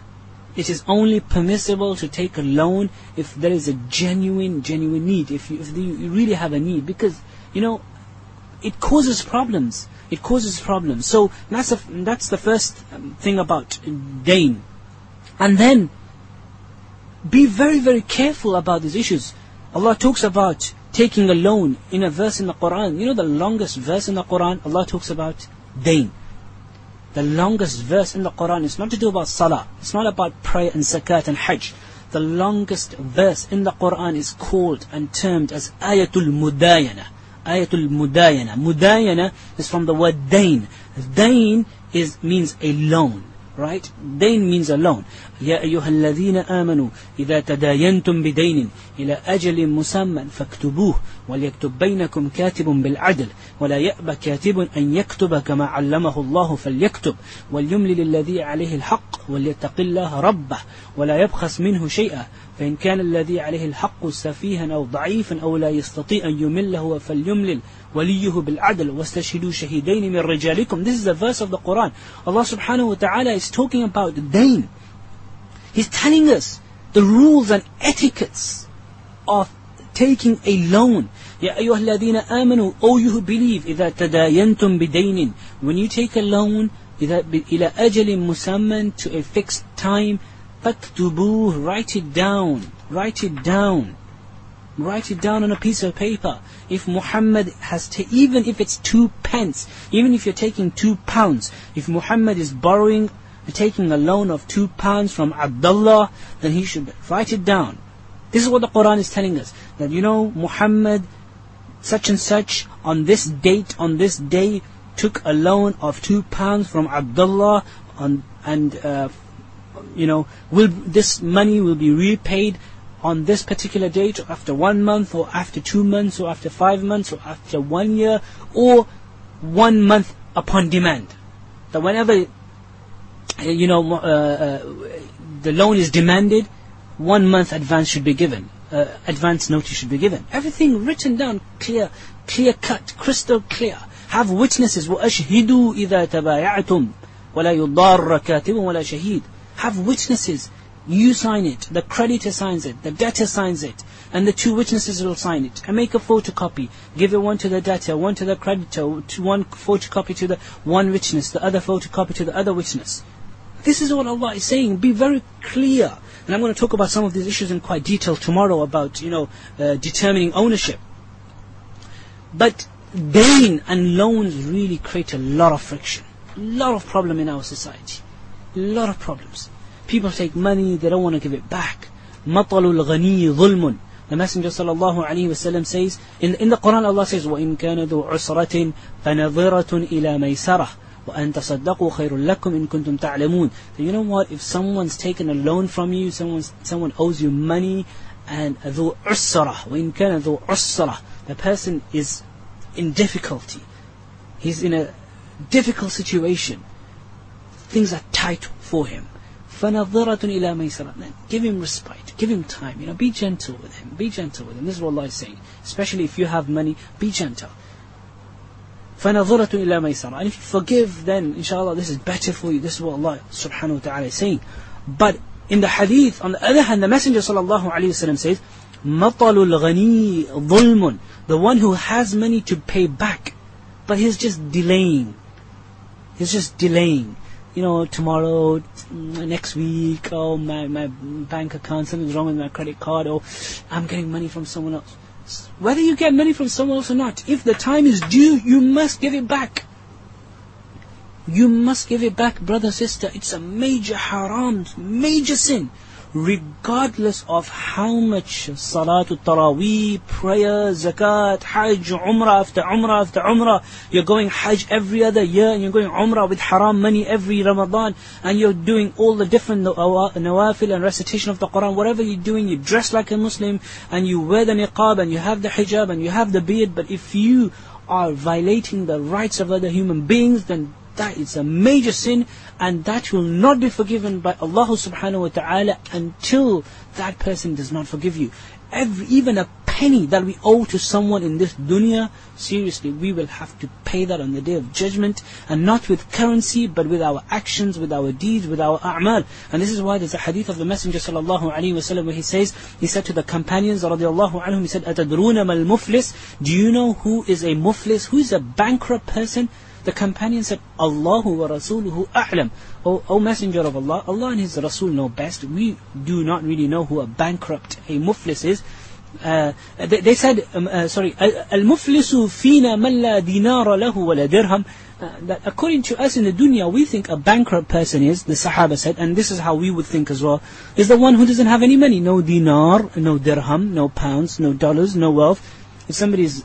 It is only permissible to take a loan if there is a genuine, genuine need, if you, if you really have a need, because, you know, it causes problems. It causes problems. So that's, a, that's the first thing about dayn. And then, be very, very careful about these issues. Allah talks about taking a loan. In a verse in the Quran, you know the longest verse in the Quran, Allah talks about dain. The longest verse in the Quran is not to do about salah. It's not about prayer and zakat and hajj. The longest verse in the Quran is called and termed as Ayatul Mudayana. Ayatul Mudayana. Mudayana is from the word dain. Dain is means a loan. Right? Dain means a loan. يا أيها الذين آمنوا إذا تداينتم بدين إلى أجل مسمى فاكتبوه وليكتب بينكم كاتب بالعدل ولا يأبى كاتب أن يكتب كما علمه الله فليكتب وليملل الذي عليه الحق وليتق الله ربه ولا يبخس منه شيئا فإن كان الذي عليه الحق سفيها أو ضعيفا أو لا يستطيع أن يمله فليملل وليه بالعدل واستشهدوا شهيدين من رجالكم. This is the verse of the Quran. Allah subhanahu wa ta'ala is talking about dain. He's telling us the rules and etiquettes of taking a loan. يا أيها الذين آمنوا, O you who believe, إذا تداينتم بدين, when you take a loan إذا إلى أجل مسمى, to a fixed time, فاكتبوه, write it down, write it down. Write it down on a piece of paper. If Muhammad has, ta- even if it's two pence, even if you're taking two pounds, if Muhammad is borrowing, taking a loan of two pounds from Abdullah, then he should write it down. This is what the Quran is telling us. That you know, Muhammad, such and such, on this date, on this day, took a loan of two pounds from Abdullah, on, and, uh, you know, will this money will be repaid on this particular date, or after one month, or after two months, or after five months, or after one year, or one month upon demand. That whenever, you know, uh, uh, the loan is demanded, one month advance should be given. Uh, advance notice should be given. Everything written down, clear, clear cut, crystal clear. Have witnesses. وَأَشْهِدُوا إِذَا تَبَايَعْتُمْ وَلَا يُضَارَّ كَاتِبٌ وَلَا شَهِيدٌ. Have witnesses. You sign it, the creditor signs it, the debtor signs it, and the two witnesses will sign it. And make a photocopy. Give it one to the debtor, one to the creditor, to one photocopy to the one witness, the other photocopy to the other witness. This is what Allah is saying. Be very clear. And I'm going to talk about some of these issues in quite detail tomorrow about, you know, uh, determining ownership. But dain and loans really create a lot of friction, a lot of problem in our society, a lot of problems. People take money, they don't want to give it back. مَطَلُ الْغَنِيِّ ظُلْمٌ. The Messenger sallallahu alaihi wasallam says, in, in the Quran Allah says, وَإِن كَانَ ذُو عُسْرَةٍ فَنَظِرَةٌ إِلَى مَيْسَرَةٍ وَأَن تَصَدَّقُوا خَيْرٌ لَكُمْ إِن كُنتُمْ تَعْلَمُونَ. So you know what, if someone's taken a loan from you, someone's, someone owes you money, and ذُو عُسْرَةٍ وَإِن كَانَ ذُو عُسْرَةٍ, the person is in difficulty. He's in a difficult situation. Things are tight for him. فَنَظِرَةٌ إِلَى مَيْسَرَةٍ. Give him respite, give him time, you know, be gentle with him, be gentle with him. This is what Allah is saying. Especially if you have money, be gentle. فَنَظِرَةٌ إِلَى مَيْسَرَةٍ. And if you forgive, then inshallah this is better for you. This is what Allah subhanahu wa ta'ala is saying. But in the hadith, on the other hand, the Messenger sallallahu alayhi wa sallam says, مَطَلُ الْغَنِيِّ ظُلْمٌ. The one who has money to pay back, but he's just delaying. He's just delaying. You know, tomorrow, next week, oh, my, my bank account, something's wrong with my credit card, or I'm getting money from someone else. Whether you get money from someone else or not, if the time is due, you must give it back. You must give it back, brother, sister. It's a major haram, major sin. Regardless of how much Salatul Taraweeh, prayer, zakat, hajj, umrah after umrah after umrah, you're going hajj every other year, and you're going umrah with haram money every Ramadan, and you're doing all the different nawafil and recitation of the Quran, whatever you're doing, you dress like a Muslim, and you wear the niqab, and you have the hijab, and you have the beard, but if you are violating the rights of other human beings, then that is a major sin, and that will not be forgiven by Allah subhanahu wa ta'ala until that person does not forgive you. Every, even a penny that we owe to someone in this dunya, seriously, we will have to pay that on the Day of Judgment, and not with currency, but with our actions, with our deeds, with our a'mal. And this is why there's a hadith of the Messenger sallallahu alaihi wasallam where he says, he said to the companions radiallahu anhum, he said, أَتَدْرُونَ مَا الْمُفْلِسِ. Do you know who is a muflis? Who is a bankrupt person? The companion said, Allahu wa Rasuluhu a'lam. O, o Messenger of Allah, Allah and His Rasul know best. We do not really know who a bankrupt, a muflis is. Uh, they, they said, um, uh, sorry, al-muflisu fina man la dinara lahu wa la dirham. Uh, that according to us in the dunya, we think a bankrupt person is, the Sahaba said, and this is how we would think as well, is the one who doesn't have any money. No dinar, no dirham, no pounds, no dollars, no wealth. If somebody is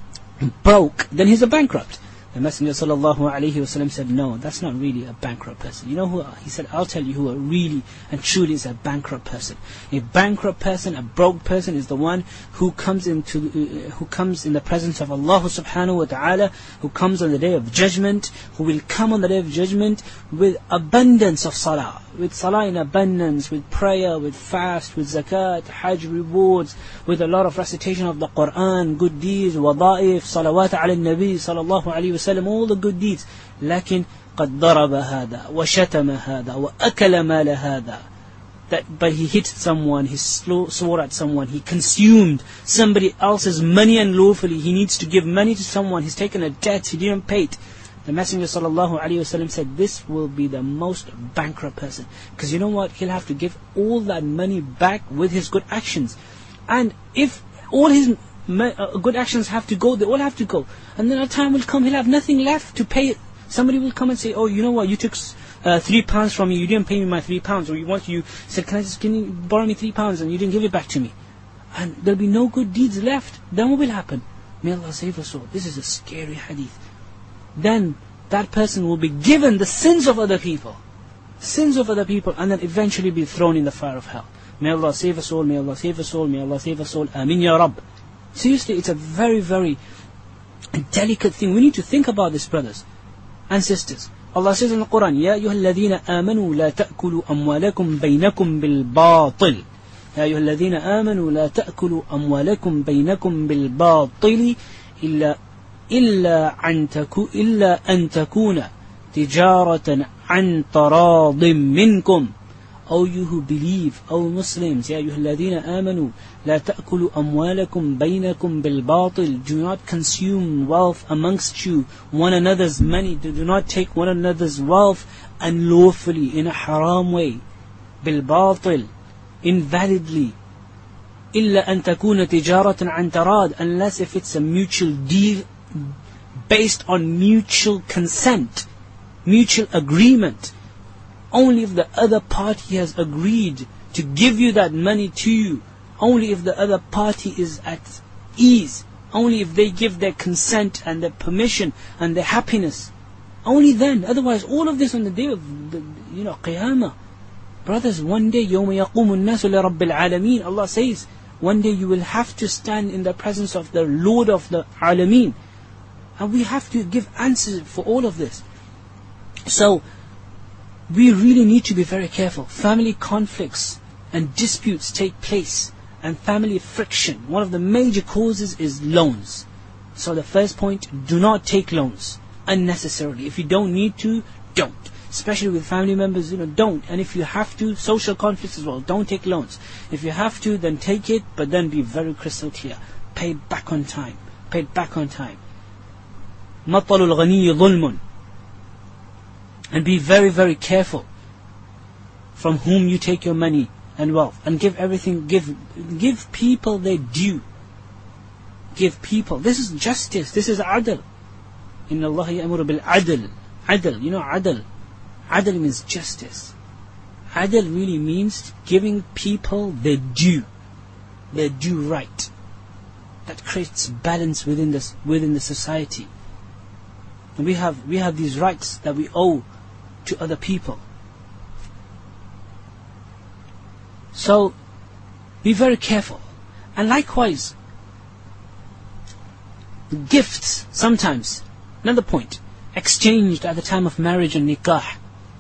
broke, then he's a bankrupt. The Messenger sallallahu alaihi wasallam said, no, that's not really a bankrupt person. You know who? He said, I'll tell you who a really and truly is a bankrupt person. A bankrupt person, a broke person, is the one who comes into, uh, who comes in the presence of Allah subhanahu wa ta'ala, who comes on the day of judgment, who will come on the day of judgment with abundance of salah, with salah in abundance, with prayer, with fast, with zakat, hajj rewards, with a lot of recitation of the Quran, good deeds, wada'if, salawat ala nabi sallallahu alayhi wa sallam, all the good deeds. لكن قد ضرب هذا وشتم هذا وأكل مال هذا. That, but he hit someone, he swore at someone, he consumed somebody else's money unlawfully. He needs to give money to someone, he's taken a debt, he didn't pay it. The Messenger sallallahu alaihi wasallam said, this will be the most bankrupt person. Because you know what? He'll have to give all that money back with his good actions. And if all his uh, good actions have to go, they all have to go. And then a time will come, he'll have nothing left to pay it. Somebody will come and say, oh, you know what? You took uh, three pounds from me, you didn't pay me my three pounds. Or you want, you said, can I just, can you borrow me three pounds? And you didn't give it back to me. And there'll be no good deeds left. Then what will happen? May Allah save us all. This is a scary hadith. Then that person will be given the sins of other people, sins of other people, and then eventually be thrown in the fire of hell. May Allah save us all, may Allah save us all, may Allah save us all. Ameen ya Rabb. Seriously, it's a very, very delicate thing. We need to think about this, brothers and sisters. Allah says in the Quran, يَا أَيُّهَا الَّذِينَ آمَنُوا لَا تَأْكُلُوا أَمْوَالَكُمْ بَيْنَكُمْ بِالْبَاطِلِ يَا أَيُّهَا الَّذِينَ آمَنُوا لَا تَأْكُلُوا أَمْوَالَكُمْ بَيْنَكُمْ بِالْبَاطِلِ إِلَّا إلا أن تكون إلا أن تكون تجارة عن تراض منكم. O you who believe, O Muslims, يا أيها الذين آمنوا لا تأكلوا أموالكم بينكم بالباطل. Do not consume wealth amongst you, one another's money. Do not take one another's wealth unlawfully, in a haram way. بالباطل, invalidly. إلا أن تكون تجارة عن تراض, unless if it's a mutual deal based on mutual consent, mutual agreement. Only if the other party has agreed to give you that money to you, only if the other party is at ease, only if they give their consent and their permission and their happiness, only then. Otherwise, all of this on the day of the, you know, Qiyamah. Brothers, one day, يَوْمَ يَقُومُ النَّاسُ لِرَبِّ الْعَالَمِينَ, Allah says, one day you will have to stand in the presence of the Lord of the Alameen. And we have to give answers for all of this. So, we really need to be very careful. Family conflicts and disputes take place, and family friction. One of the major causes is loans. So the first point, do not take loans unnecessarily. If you don't need to, don't. Especially with family members, you know, don't. And if you have to, social conflicts as well, don't take loans. If you have to, then take it, but then be very crystal clear. Pay it back on time. Pay it back on time. مَطَلُ الْغَنِيِّ ظُلْمٌ. And be very, very careful from whom you take your money and wealth. And give everything, give give people their due. Give people. This is justice. This is adl. إِنَّ اللَّهَ يَأْمُرُ بِالْعَدْلِ. Adl, you know, adl. Adl means justice. Adl really means giving people their due, their due right. That creates balance within this within the society. And we have we have these rights that we owe to other people. So be very careful. And likewise, gifts sometimes, another point, exchanged at the time of marriage and nikah.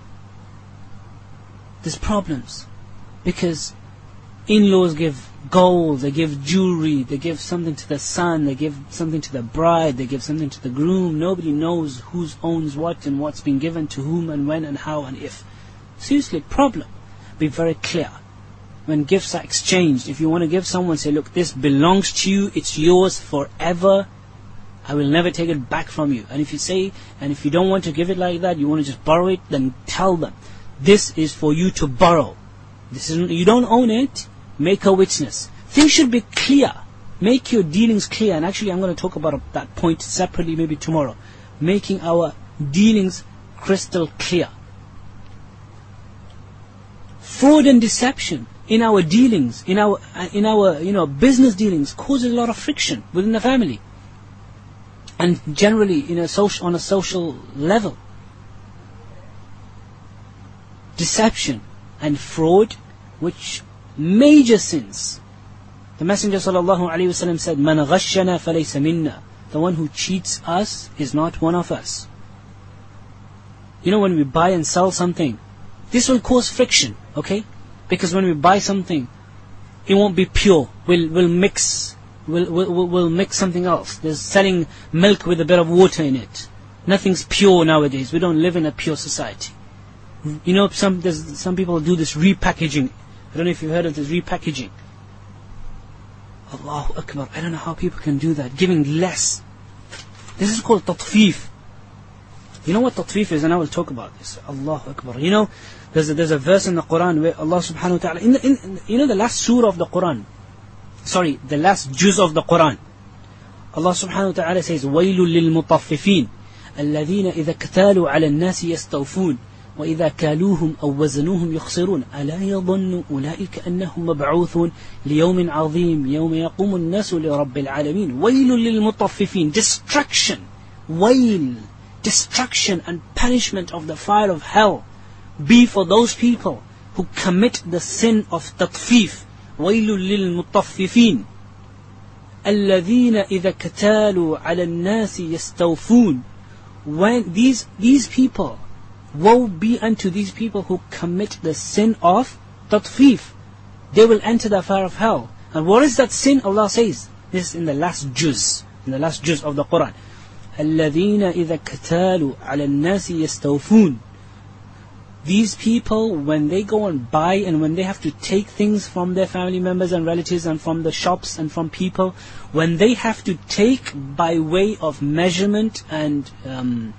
There's problems because in-laws give gold, they give jewelry, they give something to the son, they give something to the bride, they give something to the groom. Nobody knows who owns what and what's been given to whom and when and how and if. Seriously, problem. Be very clear. When gifts are exchanged, if you want to give someone, say, look, this belongs to you, it's yours forever, I will never take it back from you. And if you say, and if you don't want to give it like that, you want to just borrow it, then tell them, this is for you to borrow. This is, you don't own it, make a witness. Things should be clear. Make your dealings clear. And actually I'm going to talk about that point separately maybe tomorrow. Making our dealings crystal clear. Fraud and deception in our dealings, in our in our you know business dealings, causes a lot of friction within the family, and generally in a social on a social level. Deception and fraud, which major sins. The Messenger sallallahu alaihi wasallam said, "Man ghashana falaysa minna." The one who cheats us is not one of us. You know, when we buy and sell something, this will cause friction, okay? Because when we buy something, it won't be pure. We'll we'll mix we'll we'll, we'll mix something else. There's selling milk with a bit of water in it. Nothing's pure nowadays. We don't live in a pure society. You know, some there's some people do this repackaging. I don't know if you've heard of this repackaging. Allahu Akbar. I don't know how people can do that, giving less. This is called tatfif. You know what tatfif is, and I will talk about this. Allahu Akbar. You know, there's a, there's a verse in the Quran where Allah subhanahu wa ta'ala, in the, in, in, you know the last surah of the Quran, sorry, the last juz of the Quran, Allah subhanahu wa ta'ala says, وَيْلٌ لِلْمُطَفِّفِينَ الَّذِينَ إِذَا اكْتَالُوا عَلَى النَّاسِ يَسْتَوْفُونَ وَإِذَا كَالُوهُمْ أَوْ وَزَنُوهُمْ يُخْسِرُونَ أَلَا يَظُنُّ أُولَئِكَ أَنَّهُمْ مَبْعُوثُونَ لِيَوْمٍ عَظِيمٍ يَوْمَ يَقُومُ النَّاسُ لِرَبِّ الْعَالَمِينَ وَيْلٌ لِلْمُطَفِّفِينَ. Destruction, wail, destruction and punishment of the fire of hell be for those people who commit the sin of tatfif. وَيْلٌ لِلْمُطَفِّفِينَ الَّذِينَ إِذَا كَتَالُوا عَلَى النَّاسِ يَسْتَوْفُونَ. When these these people, woe be unto these people who commit the sin of tatfif. They will enter the fire of hell. And what is that sin? Allah says this in the last juz, in the last juz of the Quran. الَّذِينَ إِذَا كَتَالُوا عَلَى النَّاسِ يَسْتَوْفُونَ. These people, when they go and buy and when they have to take things from their family members and relatives and from the shops and from people, when they have to take by way of measurement and um,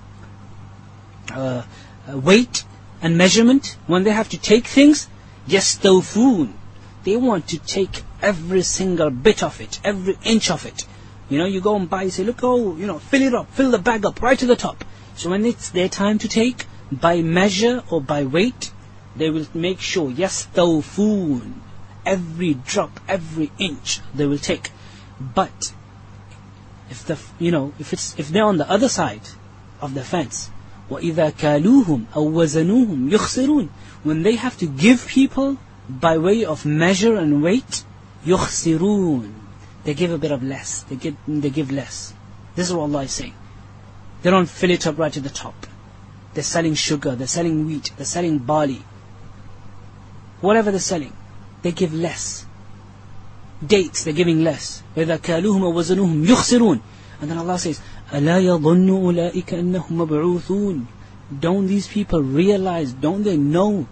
uh, weight and measurement, when they have to take things, يَسْتَوْفُونَ. They want to take every single bit of it, every inch of it. You know, you go and buy, you say, look, oh, you know, fill it up, fill the bag up right to the top. So when it's their time to take, by measure or by weight, they will make sure, yes, tawfoon, every drop, every inch they will take. But if the, you know, if it's if they're on the other side of the fence, وَإِذَا كَالُوهُمْ أَوْ وَزَنُوهُمْ يُخْسِرُونَ. When they have to give people by way of measure and weight, يُخْسِرُونَ. They give a bit of less. They give they give less. This is what Allah is saying. They don't fill it up right to the top. They're selling sugar, they're selling wheat, they're selling barley. Whatever they're selling, they give less. Dates, they're giving less. وَإِذَا كَالُوهُمْ وَوَزَنُوهُمْ يُخْسِرُونَ. And then Allah says, أَلَا يَظُنُّ أُولَئِكَ أَنَّهُمْ مَبْعُوثُونَ. Don't these people realize, don't they know?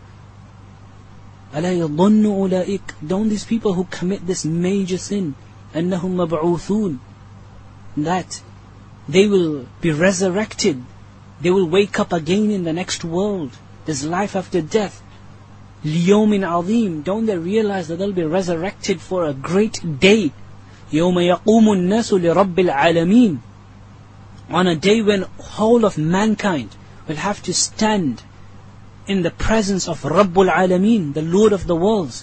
أَلَا يَظُنُّ أُولَئِكَ. Don't these people who commit this major sin, أَنَّهُمْ مَبْعُوثُونَ, that they will be resurrected. They will wake up again in the next world. There's life after death. لِيَوْمٍ عَظِيمٍ. Don't they realize that they'll be resurrected for a great day? يَوْمَ يَقُومُ النَّاسُ لِرَبِّ الْعَالَمِينَ. On a day when whole of mankind will have to stand in the presence of Rabbul Alameen, the Lord of the worlds.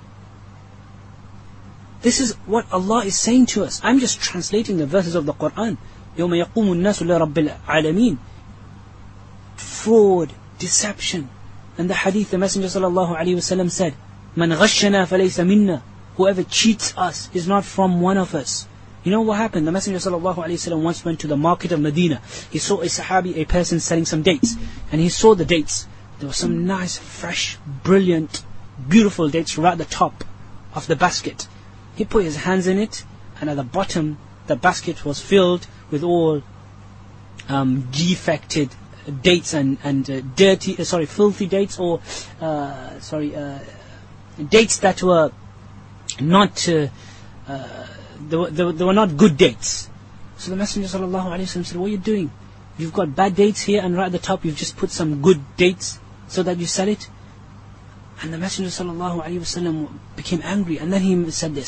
This is what Allah is saying to us. I'm just translating the verses of the Quran. يَوْمَ يَقُومُ النَّاسُ لِرَبِّ الْعَالَمِينَ. Fraud, deception. And the hadith, the Messenger sallallahu alaihi wasallam said, مَنْ غَشَّنَا فَلَيْسَ مِنَّا. Whoever cheats us is not from one of us. You know what happened? The Messenger sallallahu alaihi wasallam once went to the market of Medina. He saw a sahabi, a person selling some dates. And he saw the dates. There were some nice, fresh, brilliant, beautiful dates right at the top of the basket. He put his hands in it, and at the bottom, the basket was filled with all um, defected dates and and uh, dirty, uh, sorry, filthy dates, or uh, sorry, uh, dates that were not, uh, uh, they, were, they, were, they were not good dates. So the Messenger sallallahu alaihi wasallam said, "What are you doing? You've got bad dates here, and right at the top, you've just put some good dates so that you sell it." And the Messenger sallallahu alaihi wasallam became angry, and then he said this: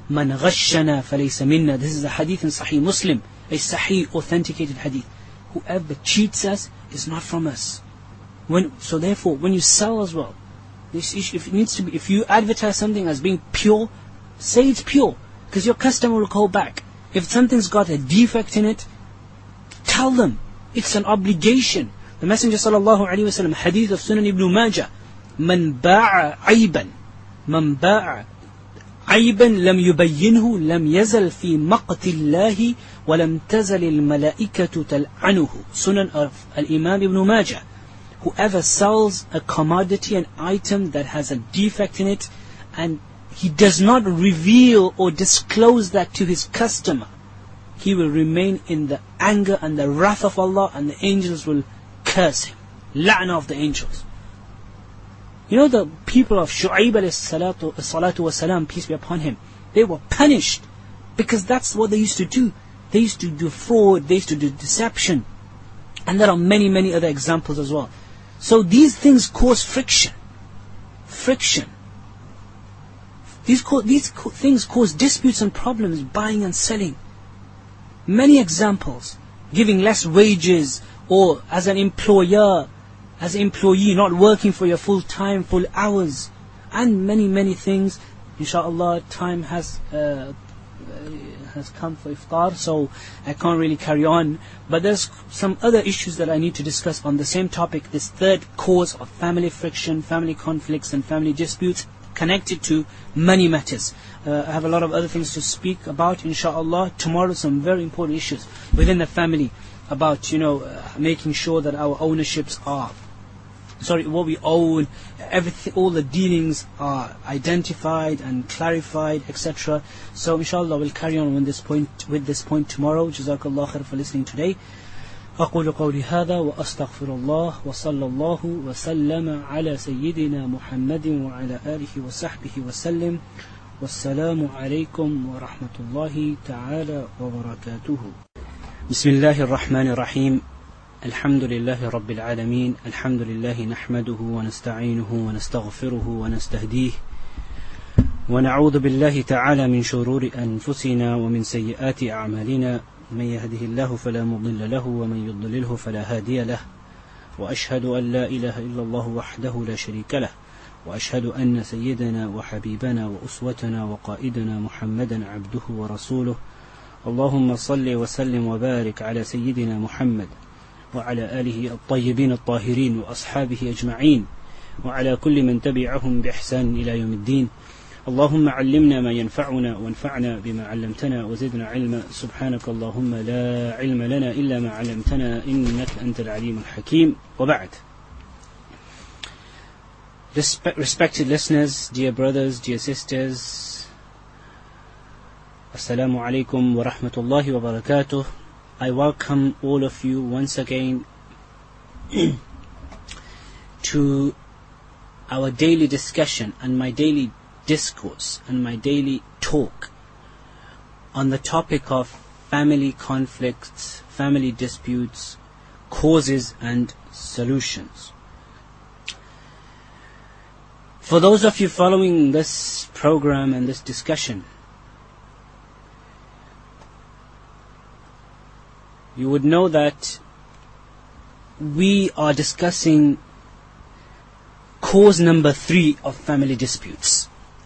Man ghashana falaysa minna. This is a hadith in Sahih Muslim, a Sahih authenticated hadith. Whoever cheats us is not from us. When, so therefore, when you sell as well, this issue, if it needs to be, if you advertise something as being pure, say it's pure, because your customer will call back. If something's got a defect in it, tell them. It's an obligation. The Messenger sallallahu alaihi wasallam, hadith of Sunan Ibn Majah, Man ba'a ayban, man ba'a ayban lam yubayyinhu lam yazal fi maqtillahi wa lam tazal al-malaikatu tal'anuhu. Sunan of Al-Imam Ibn Majah. Whoever sells a commodity, an item that has a defect in it, and he does not reveal or disclose that to his customer, he will remain in the anger and the wrath of Allah, and the angels will curse him. La'na of the angels. You know, the people of Shu'aib alayhi salatu wa salam, peace be upon him, they were punished because that's what they used to do. They used to do fraud, they used to do deception. And there are many, many other examples as well. So these things cause friction. Friction. These, co these co things cause disputes and problems, buying and selling. Many examples. Giving less wages, or as an employer, as an employee, not working for your full time, full hours, and many, many things. Inshallah, time has uh, has come for iftar, so I can't really carry on. But there's some other issues that I need to discuss on the same topic, this third cause of family friction, family conflicts and family disputes connected to money matters. Uh, I have a lot of other things to speak about, inshallah. Tomorrow some very important issues within the family about, you know, uh, making sure that our ownerships are, sorry, what we own, everything, all the dealings are identified and clarified, et cetera. So inshallah we'll carry on with this point, with this point tomorrow. Jazakallah khair for listening today. أقول قولي هذا وأستغفر الله وصلى الله وسلم على سيدنا محمد وعلى آله وصحبه وسلم والسلام عليكم ورحمة الله تعالى وبركاته. بسم الله الرحمن الرحيم. الحمد لله رب العالمين. الحمد لله نحمده ونستعينه ونستغفره ونستهديه ونعوذ بالله تعالى من شرور أنفسنا ومن سيئات أعمالنا. من يهده الله فلا مضل له ومن يضلله فلا هادي له. وأشهد أن لا إله إلا الله وحده لا شريك له. وأشهد أن سيدنا وحبيبنا وأسوتنا وقائدنا محمدا عبده ورسوله. اللهم صل وسلم وبارك على سيدنا محمد وعلى آله الطيبين الطاهرين وأصحابه أجمعين وعلى كل من تبعهم بإحسان إلى يوم الدين. اللهم علمنا ما ينفعنا وانفعنا بما علمتنا وزدنا علما. سبحانك اللهم لا علم لنا إلا ما علمتنا إنك أنت العليم الحكيم. وبعد. Respected listeners, dear brothers, dear sisters, Assalamu alaikum wa rahmatullahi wa barakatuh. I welcome all of you once again to our daily discussion and my daily discourse and my daily talk on the topic of family conflicts, family disputes, causes and solutions. For those of you following this program and this discussion, you would know that we are discussing cause number three of family disputes.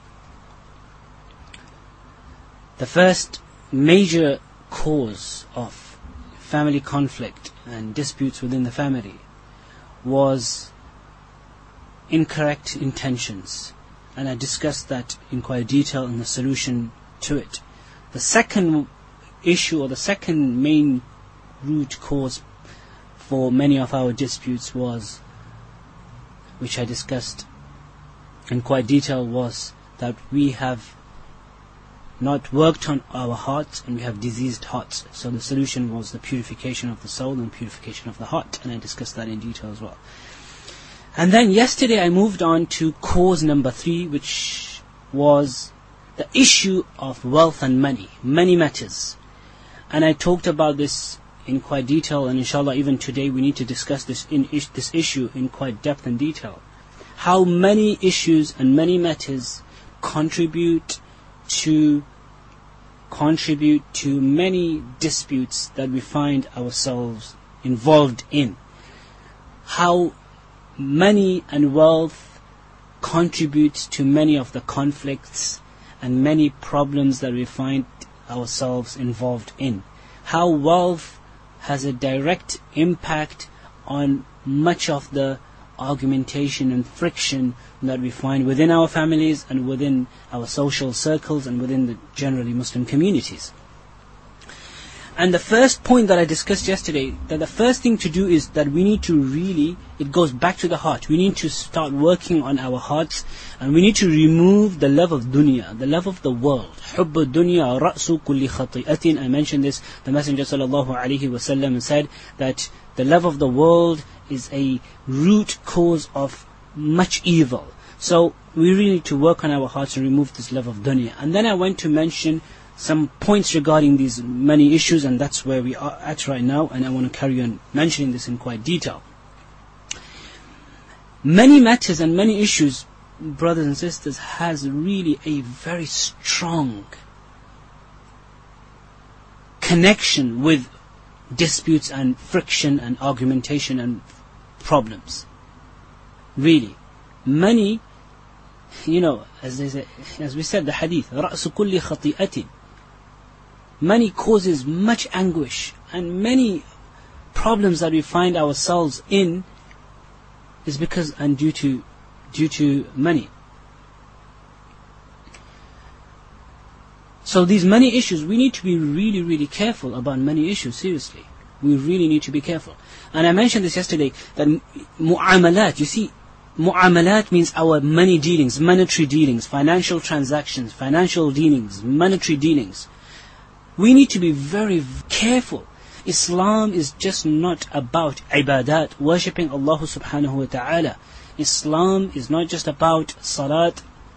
The first major cause of family conflict and disputes within the family was incorrect intentions, and I discussed that in quite detail in the solution to it. The second issue, or the second main root cause for many of our disputes was, which I discussed in quite detail, was that we have not worked on our hearts and we have diseased hearts. So the solution was the purification of the soul and purification of the heart, and I discussed that in detail as well. And then yesterday I moved on to cause number three, which was the issue of wealth and money, money matters. And I talked about this in quite detail, and inshallah even today we need to discuss this in is this issue in quite depth and detail. How many issues and many matters contribute to contribute to many disputes that we find ourselves involved in. How money and wealth contribute to many of the conflicts and many problems that we find ourselves involved in. How wealth has a direct impact on much of the argumentation and friction that we find within our families and within our social circles and within the generally Muslim communities. And the first point that I discussed yesterday, that the first thing to do is that we need to really, it goes back to the heart. We need to start working on our hearts, and we need to remove the love of dunya, the love of the world. حُبُّ الدُّنْيَا رَأْسُ كُلِّ خَطِئَةٍ. I mentioned this. The Messenger sallallahu alaihi wasallam said that the love of the world is a root cause of much evil. So we really need to work on our hearts and remove this love of dunya. And then I went to mention some points regarding these many issues, and that's where we are at right now, and I want to carry on mentioning this in quite detail. Many matters and many issues, brothers and sisters, has really a very strong connection with disputes and friction and argumentation and problems. Really, many, you know, as they say, as we said, the hadith, رَأْسُ كُلِّ خَطِئَةٍ. Money causes much anguish, and many problems that we find ourselves in is because and due to due to money. So these money issues, we need to be really, really careful about money issues. Seriously, we really need to be careful. And I mentioned this yesterday, that mu'amalat, you see, mu'amalat means our money dealings, monetary dealings, financial transactions, financial dealings, monetary dealings. We need to be very careful. Islam is just not about ibadat, worshipping Allah subhanahu wa ta'ala. Islam is not just about salat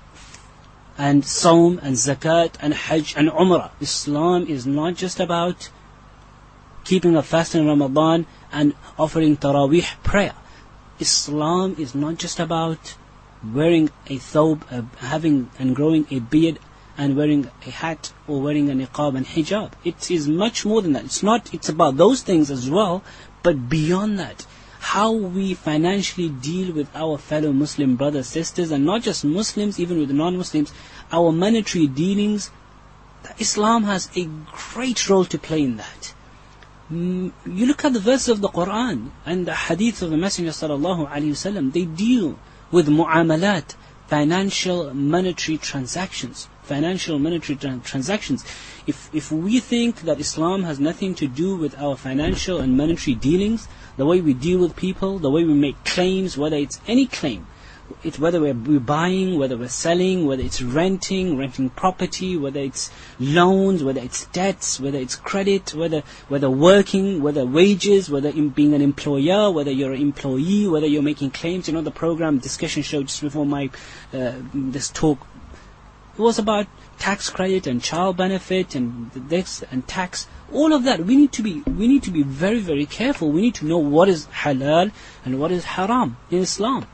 and saum and zakat and hajj and umrah. Islam is not just about keeping a fast in Ramadan and offering taraweeh prayer. Islam is not just about wearing a thawb, uh, having and growing a beard and wearing a hat or wearing a niqab and hijab. It is much more than that. It's not, it's about those things as well, but beyond that, how we financially deal with our fellow Muslim brothers, sisters, and not just Muslims, even with non-Muslims, our monetary dealings. Islam has a great role to play in that. Mm, you look at the verses of the Quran and the hadith of the Messenger sallallahu alaihi wasallam, they deal with mu'amalat, financial monetary transactions. Financial monetary tra- transactions. If if we think that Islam has nothing to do with our financial and monetary dealings, the way we deal with people, the way we make claims, whether it's any claim, it, whether we're, we're buying, whether we're selling, whether it's renting, renting property, whether it's loans, whether it's debts, whether it's credit, whether whether working, whether wages, whether in being an employer, whether you're an employee, whether you're making claims. You know, the program discussion show just before my uh, this talk, it was about tax credit and child benefit and this and tax. All of that, we need to be we need to be very, very careful. We need to know what is halal and what is haram in Islam.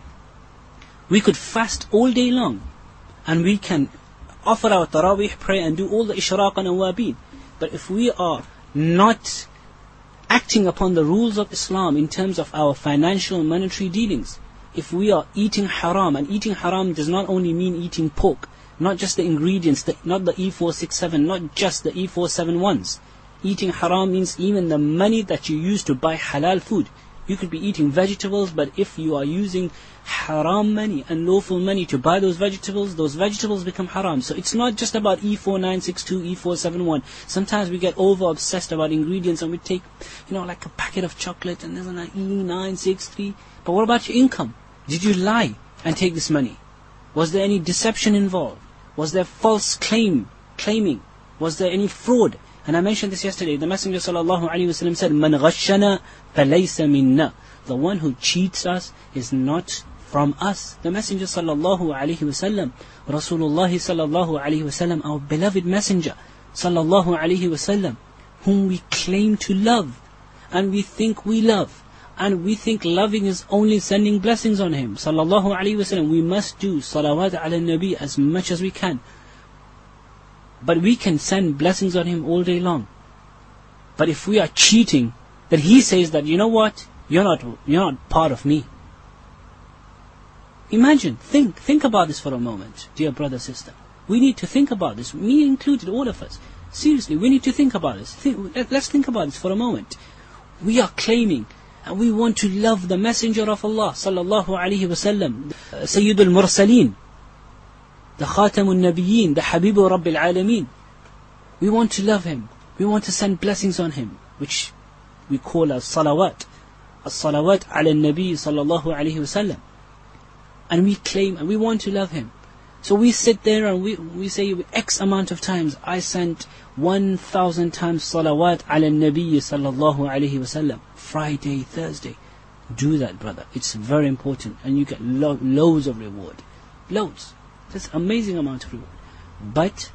We could fast all day long, and we can offer our taraweeh prayer and do all the ishraq and awabid. But if we are not acting upon the rules of Islam in terms of our financial and monetary dealings, if we are eating haram, and eating haram does not only mean eating pork, not just the ingredients, the, not the E four six seven, not just the E four seven ones. Eating haram means even the money that you use to buy halal food. You could be eating vegetables, but if you are using haram money and lawful money to buy those vegetables, those vegetables become haram. So it's not just about E four nine six two, E four seven one. Sometimes we get over obsessed about ingredients, and we take, you know, like a packet of chocolate and there's an E nine six three. But what about your income? Did you lie and take this money? Was there any deception involved? Was there false claim, claiming? Was there any fraud? And I mentioned this yesterday. The Messenger sallallahu alaihi wasallam said, "Man ghashana falaysa minna." The one who cheats us is not from us. The Messenger sallallahu alaihi wasallam, Rasulullah sallallahu alaihi wasallam, our beloved Messenger sallallahu alaihi wasallam, whom we claim to love, and we think we love, and we think loving is only sending blessings on him sallallahu alaihi wasallam. We must do salawat ala nabi as much as we can. But we can send blessings on him all day long. But if we are cheating, then he says that, you know what, you're not, you're not part of me. Imagine, think, think about this for a moment, dear brother, sister. We need to think about this, me included, all of us. Seriously, we need to think about this. Think, let's think about this for a moment. We are claiming, and we want to love the Messenger of Allah, sallallahu alaihi wasallam, Sayyidul Mursaleen, the Khatamul Nabiyyin, the Habibu Rabbil Alameen. We want to love him. We want to send blessings on him, which we call as salawat. As-salawat ala nabi sallallahu alayhi wasallam. And we claim, and we want to love him. So we sit there and we, we say X amount of times, I sent one thousand times salawat ala nabi sallallahu alayhi wasallam. Friday, Thursday. Do that, brother. It's very important. And you get lo- loads of reward. Loads. That's amazing amount of reward. But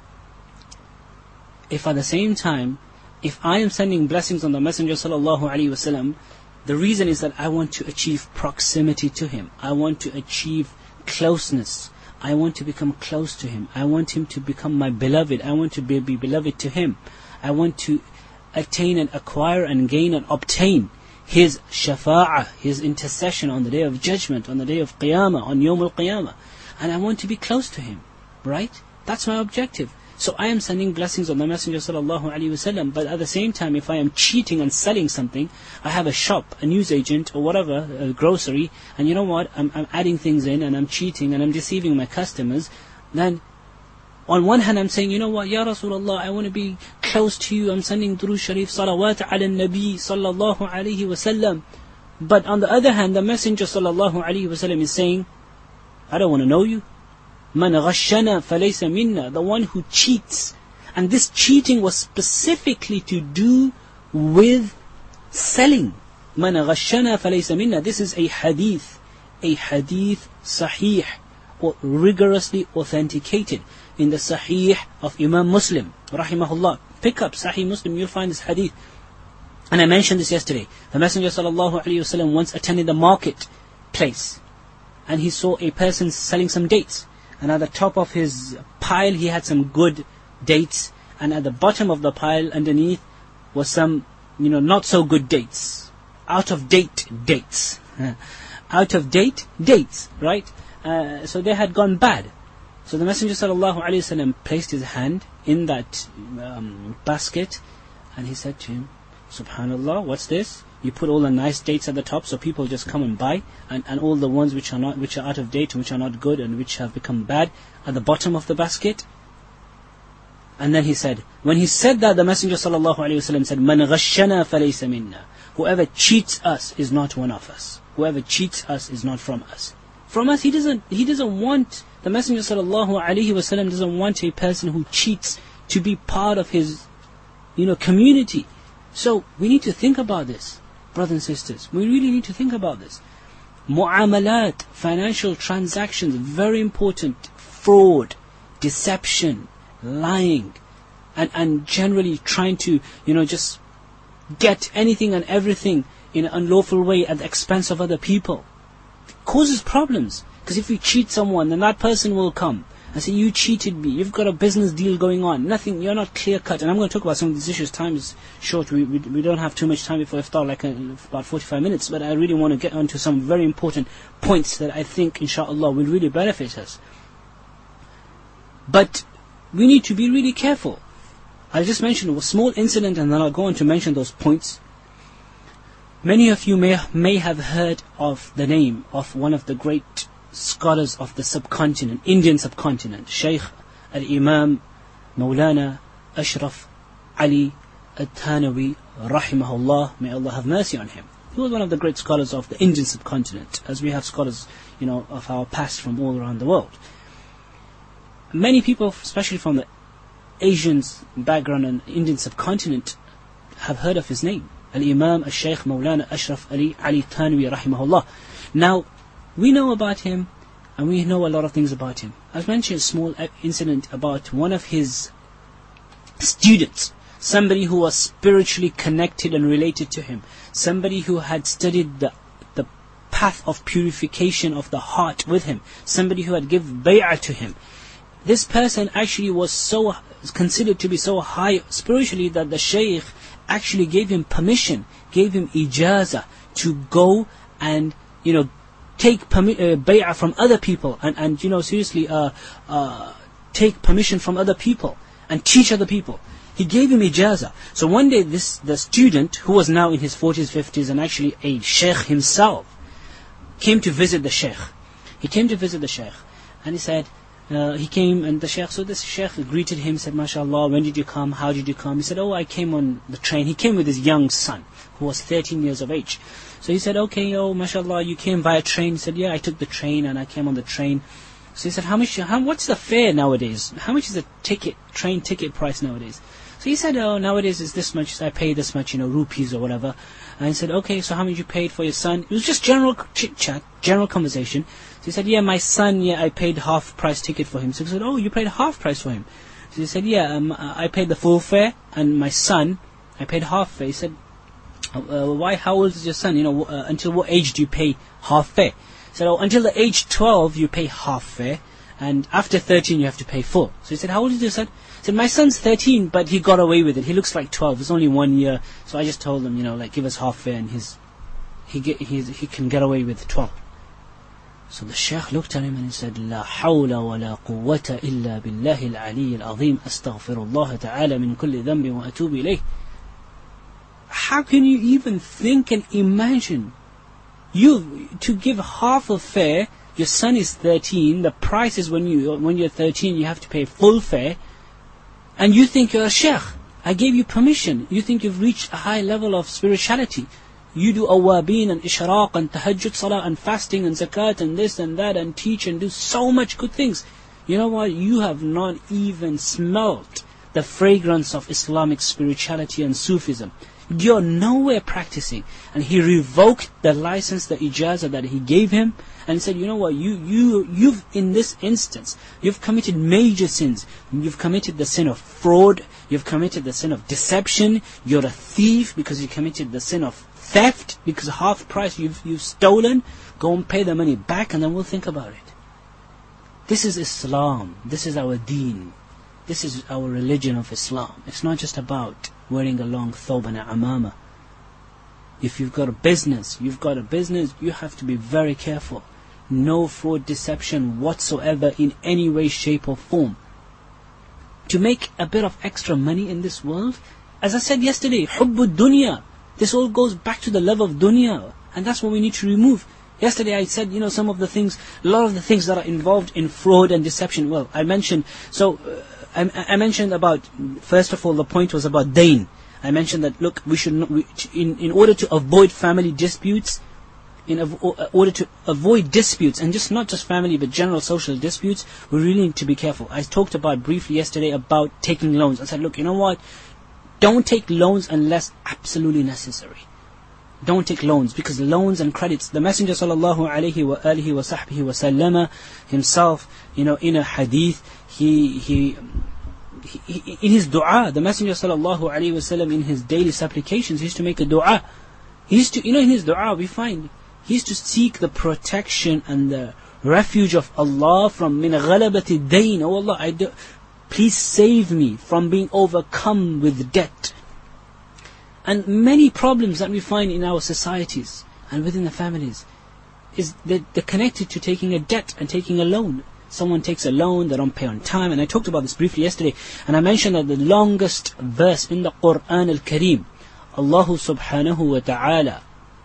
if at the same time, if I am sending blessings on the Messenger sallallahu alaihi wasallam, the reason is that I want to achieve proximity to him. I want to achieve closeness. I want to become close to him. I want him to become my beloved. I want to be, be beloved to him. I want to attain and acquire and gain and obtain his shafa'ah, his intercession on the day of judgment, on the day of qiyamah, on Yawm al-Qiyamah. And I want to be close to him. Right? That's my objective. So I am sending blessings on the Messenger sallallahu alaihi wasallam, but at the same time, if I am cheating and selling something, I have a shop, a newsagent or whatever, a grocery, and you know what, I'm, I'm adding things in and I'm cheating and I'm deceiving my customers, then on one hand I'm saying, you know what, Ya Rasulullah, I want to be close to you, I'm sending Durood Sharif, salawat ala nabi sallallahu alaihi wasallam. But on the other hand, the Messenger sallallahu alaihi wasallam is saying, I don't want to know you. Man ghashana falaysa minna, the one who cheats. And this cheating was specifically to do with selling. Man ghashana falaysa minna. This is a hadith, a hadith sahih, or rigorously authenticated in the sahih of Imam Muslim, rahimahullah. Pick up Sahih Muslim, you'll find this hadith. And I mentioned this yesterday. The Messenger sallallahu alaihi wasallam once attended the marketplace, and he saw a person selling some dates. And at the top of his pile he had some good dates, and at the bottom of the pile underneath was some, you know, not so good dates, out of date dates, out of date dates, right? Uh, so they had gone bad. So the Messenger sallallahu alaihi wasallam placed his hand in that um, basket, and he said to him, Subhanallah, what's this? You put all the nice dates at the top so people just come and buy, and, and all the ones which are not, which are out of date and which are not good and which have become bad at the bottom of the basket. And then he said, when he said that, the Messenger sallallahu alaihi wasallam said, Man ghashana falaysa minna. Whoever cheats us is not one of us. Whoever cheats us is not from us. From us, he doesn't. He doesn't want. The Messenger sallallahu alaihi wasallam doesn't want a person who cheats to be part of his, you know, community. So we need to think about this, brothers and sisters. We really need to think about this. Mu'amalat, financial transactions, very important. Fraud, deception, lying, and and generally trying to, you know, just get anything and everything in an unlawful way at the expense of other people. It causes problems. Because if you cheat someone, then that person will come and say, you cheated me, you've got a business deal going on, nothing, you're not clear cut. And I'm going to talk about some of these issues. Time is short, we, we, we don't have too much time before iftar, like a, about forty-five minutes, but I really want to get onto some very important points that I think, inshallah, will really benefit us. But we need to be really careful. I'll just mention a small incident and then I'll go on to mention those points. Many of you may, may have heard of the name of one of the great scholars of the subcontinent, Indian subcontinent, Shaykh al-Imam Maulana Ashraf Ali al-Thanawi rahimahullah, may Allah have mercy on him. He was one of the great scholars of the Indian subcontinent, as we have scholars, you know, of our past from all around the world. Many people, especially from the Asians background and Indian subcontinent, have heard of his name, Al-Imam Al-Shaykh Maulana Ashraf Ali Ali Thanawi rahimahullah. Now, we know about him, and we know a lot of things about him. I've mentioned a small incident about one of his students, somebody who was spiritually connected and related to him, somebody who had studied the, the path of purification of the heart with him, somebody who had given bay'ah to him. This person actually was so considered to be so high spiritually that the Shaykh actually gave him permission, gave him ijazah to go and, you know, take permi- uh, bay'ah from other people and, and you know, seriously uh, uh, take permission from other people and teach other people. He gave him ijazah. So one day this the student, who was now in his forties, fifties and actually a Shaykh himself, came to visit the Shaykh. He came to visit the Shaykh and he said, uh, he came and the Shaykh, so this Shaykh greeted him, said, MashaAllah, when did you come, how did you come? He said, oh, I came on the train. He came with his young son, who was thirteen years of age. So he said, okay, oh, MashaAllah, you came by a train. He said, yeah, I took the train and I came on the train. So he said, how much, how, what's the fare nowadays? How much is the ticket, train ticket price nowadays? So he said, oh, nowadays it's this much, I pay this much, you know, rupees or whatever. And he said, okay, so how much you paid for your son? It was just general chit-chat, general conversation. So he said, yeah, my son, yeah, I paid half price ticket for him. So he said, oh, you paid half price for him? So he said, yeah, um, I paid the full fare, and my son, I paid half fare. He said, uh, why, how old is your son? You know, uh, until what age do you pay half fare? He said, oh, until the age twelve, you pay half fare, and after thirteen, you have to pay full. So he said, how old is your son? He said, my son's thirteen, but he got away with it. He looks like twelve. It's only one year. So I just told him, you know, like, give us half fare, and his, he get, he's, he can get away with twelve. So the Shaykh looked at him and he said, لا حول ولا قوة إلا بالله العلي العظيم أستغفر الله تعالى من كل ذنب وأتوب إليه. How can you even think and imagine you to give half a fare? Your son is thirteen. The price is when you when you're thirteen, you have to pay full fare, and you think you're a Shaykh. I gave you permission. You think you've reached a high level of spirituality. You do awabin and ishraq and tahajjud salah and fasting and zakat and this and that and teach and do so much good things. You know what? You have not even smelt the fragrance of Islamic spirituality and Sufism. You're nowhere practicing. And he revoked the license, the ijazah that he gave him, and said, you know what, you, you, you've, in this instance, you've committed major sins. You've committed the sin of fraud, you've committed the sin of deception, you're a thief because you committed the sin of theft, because half price you've, you've stolen. Go and pay the money back and then we'll think about it. This is Islam. This is our deen. This is our religion of Islam. It's not just about wearing a long thobe and a amama. If you've got a business, you've got a business, you have to be very careful. No fraud, deception whatsoever in any way, shape or form. To make a bit of extra money in this world, as I said yesterday, hubbu dunya. This all goes back to the love of dunya, and that's what we need to remove. Yesterday I said, you know, some of the things, a lot of the things that are involved in fraud and deception. Well, I mentioned, so uh, I, I mentioned about, first of all, the point was about dain. I mentioned that, look, we should not, we, in, in order to avoid family disputes, in av- order to avoid disputes, and just not just family, but general social disputes, we really need to be careful. I talked about briefly yesterday about taking loans. I said, look, you know what? Don't take loans unless absolutely necessary. Don't take loans, because loans and credits, the Messenger sallallahu alaihi wa alihi wa sahbihi wa sallama himself, you know, in a hadith, he, he, he, in his dua, the Messenger sallallahu alaihi wasallam, in his daily supplications, he used to make a dua. He used to, you know, in his dua we find, he used to seek the protection and the refuge of Allah from min ghalabati dayn. Oh Allah, I do, please save me from being overcome with debt. And many problems that we find in our societies and within the families is that they're connected to taking a debt and taking a loan. Someone takes a loan, they don't pay on time, and I talked about this briefly yesterday, and I mentioned that the longest verse in the Quran al-Kareem, Allah subhanahu wa ta'ala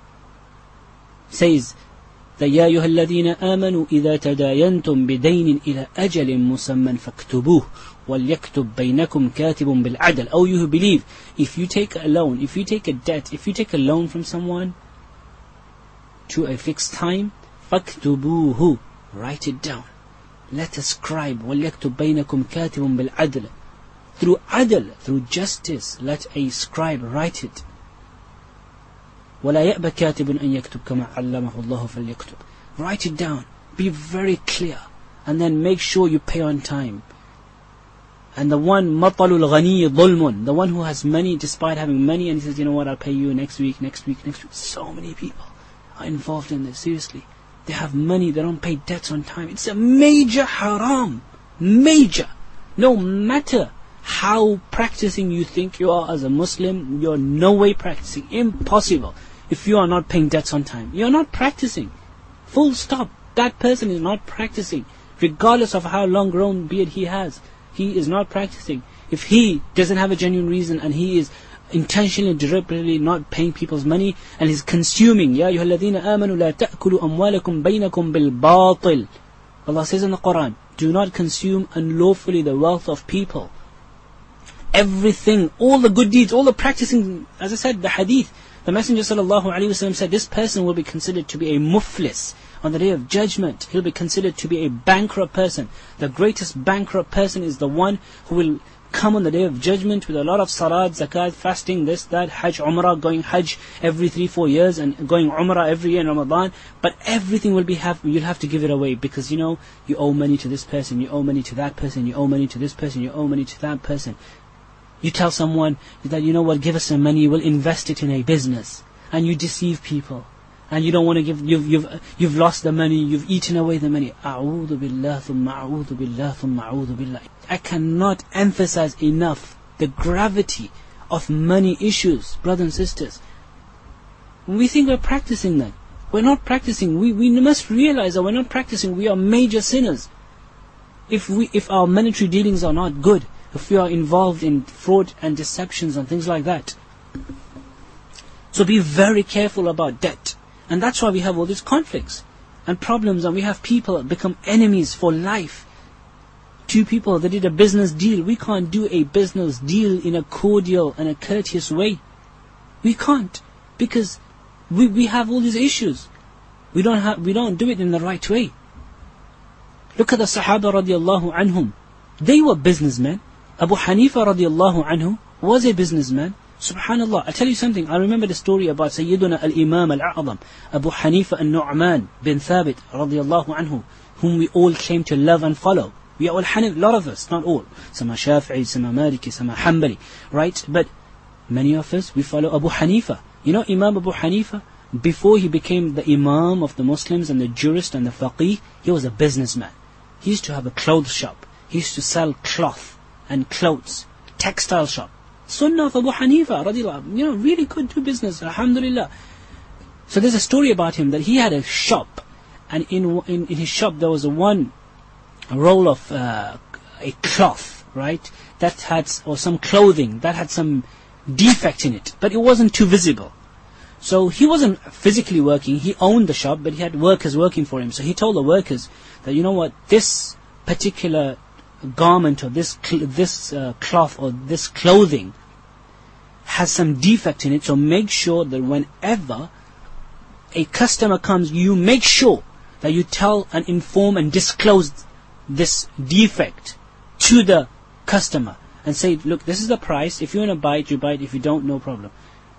says that يَا أَيُّهَا الَّذِينَ آمَنُوا إِذَا تَدَايَنْتُمْ بِدَيْنٍ إِلَى أَجَلٍ مُسَمًّى فَاكْتُبُوهُ وَلْيَكْتُبْ بَيْنَكُمْ كَاتِبٌ بِالْعَدْلِ. Oh, you who believe, if you take a loan, if you take a debt, if you take a loan from someone to a fixed time, فَاكْتُبُوهُ, write it down. Let a scribe, وَلْيَكْتُبْ بَيْنَكُمْ كَاتِبٌ بِالْعَدْلِ, through adl, through justice, let a scribe write it. وَلَا يَأْبَ كَاتِبٌ أَنْ يَكْتُبْ كَمَا عَلَّمَهُ اللَّهُ فَلْيَكْتُبْ. Write it down. Be very clear. And then make sure you pay on time. And the one, مَطَلُ الْغَنِيِّ ظُلْمٌ, the one who has money despite having money, and he says, you know what, I'll pay you next week, next week, next week. So many people are involved in this, seriously. They have money, they don't pay debts on time. It's a major haram. Major. No matter how practicing you think you are as a Muslim. You're no way practicing. Impossible. If you are not paying debts on time, you're not practicing. Full stop. That person is not practicing. Regardless of how long grown beard he has, he is not practicing. If he doesn't have a genuine reason and he is intentionally, deliberately not paying people's money and is consuming, Ya ayyuhalladhina amanu la ta'kulu amwalakum baynakum bil batil. Allah says in the Quran, do not consume unlawfully the wealth of people. Everything, all the good deeds, all the practicing, as I said, the hadith, the Messenger sallallahu alaihi wasallam said, this person will be considered to be a muflis on the day of judgment. He'll be considered to be a bankrupt person. The greatest bankrupt person is the one who will come on the day of judgment with a lot of salat, zakat, fasting, this, that, hajj, umrah, going hajj every three, four years and going umrah every year in Ramadan. But everything will be have, you'll have to give it away because, you know, you owe money to this person, you owe money to that person, you owe money to this person, you owe money to that person. You tell someone that, you know what, give us some money, we'll invest it in a business. And you deceive people. And you don't want to give, you've, you've, you've lost the money, you've eaten away the money. A'udhu billah, thumma a'udhu billah, thumma a'udhu billah. I cannot emphasize enough the gravity of money issues, brothers and sisters. We think we're practicing that. We're not practicing. We, we must realize that we're not practicing. We are major sinners. If we, if our monetary dealings are not good, if we are involved in fraud and deceptions and things like that. So be very careful about debt. And that's why we have all these conflicts and problems, and we have people become enemies for life. Two people that did a business deal, we can't do a business deal in a cordial and a courteous way. We can't, because we, we have all these issues. We don't have, we don't do it in the right way. Look at the Sahaba radiallahu anhum. They were businessmen. Abu Hanifa radiallahu anhu was a businessman. Subhanallah, I'll tell you something. I remember the story about Sayyiduna al-Imam al-A'zam, Abu Hanifa al-Nu'man bin Thabit radiallahu anhu, whom we all came to love and follow. We are all Hanif, a lot of us, not all. Some are Shafi'i, some are Maliki, some are Hanbali, right? But many of us, we follow Abu Hanifa. You know Imam Abu Hanifa, before he became the Imam of the Muslims and the jurist and the faqih, he was a businessman. He used to have a clothes shop. He used to sell cloth and clothes, textile shop. Sunnah of Abu Hanifa, radiallahu, you know, really could do business, alhamdulillah. So there's a story about him that he had a shop, and in in, in his shop there was a one roll of uh, a cloth, right, that had, or some clothing that had some defect in it, but it wasn't too visible. So he wasn't physically working, he owned the shop, but he had workers working for him. So he told the workers that, you know what, this particular garment or this cl this uh, cloth or this clothing has some defect in it, so make sure that whenever a customer comes, you make sure that you tell and inform and disclose this defect to the customer and say, look, this is the price, if you want to buy it, you buy it, if you don't, no problem.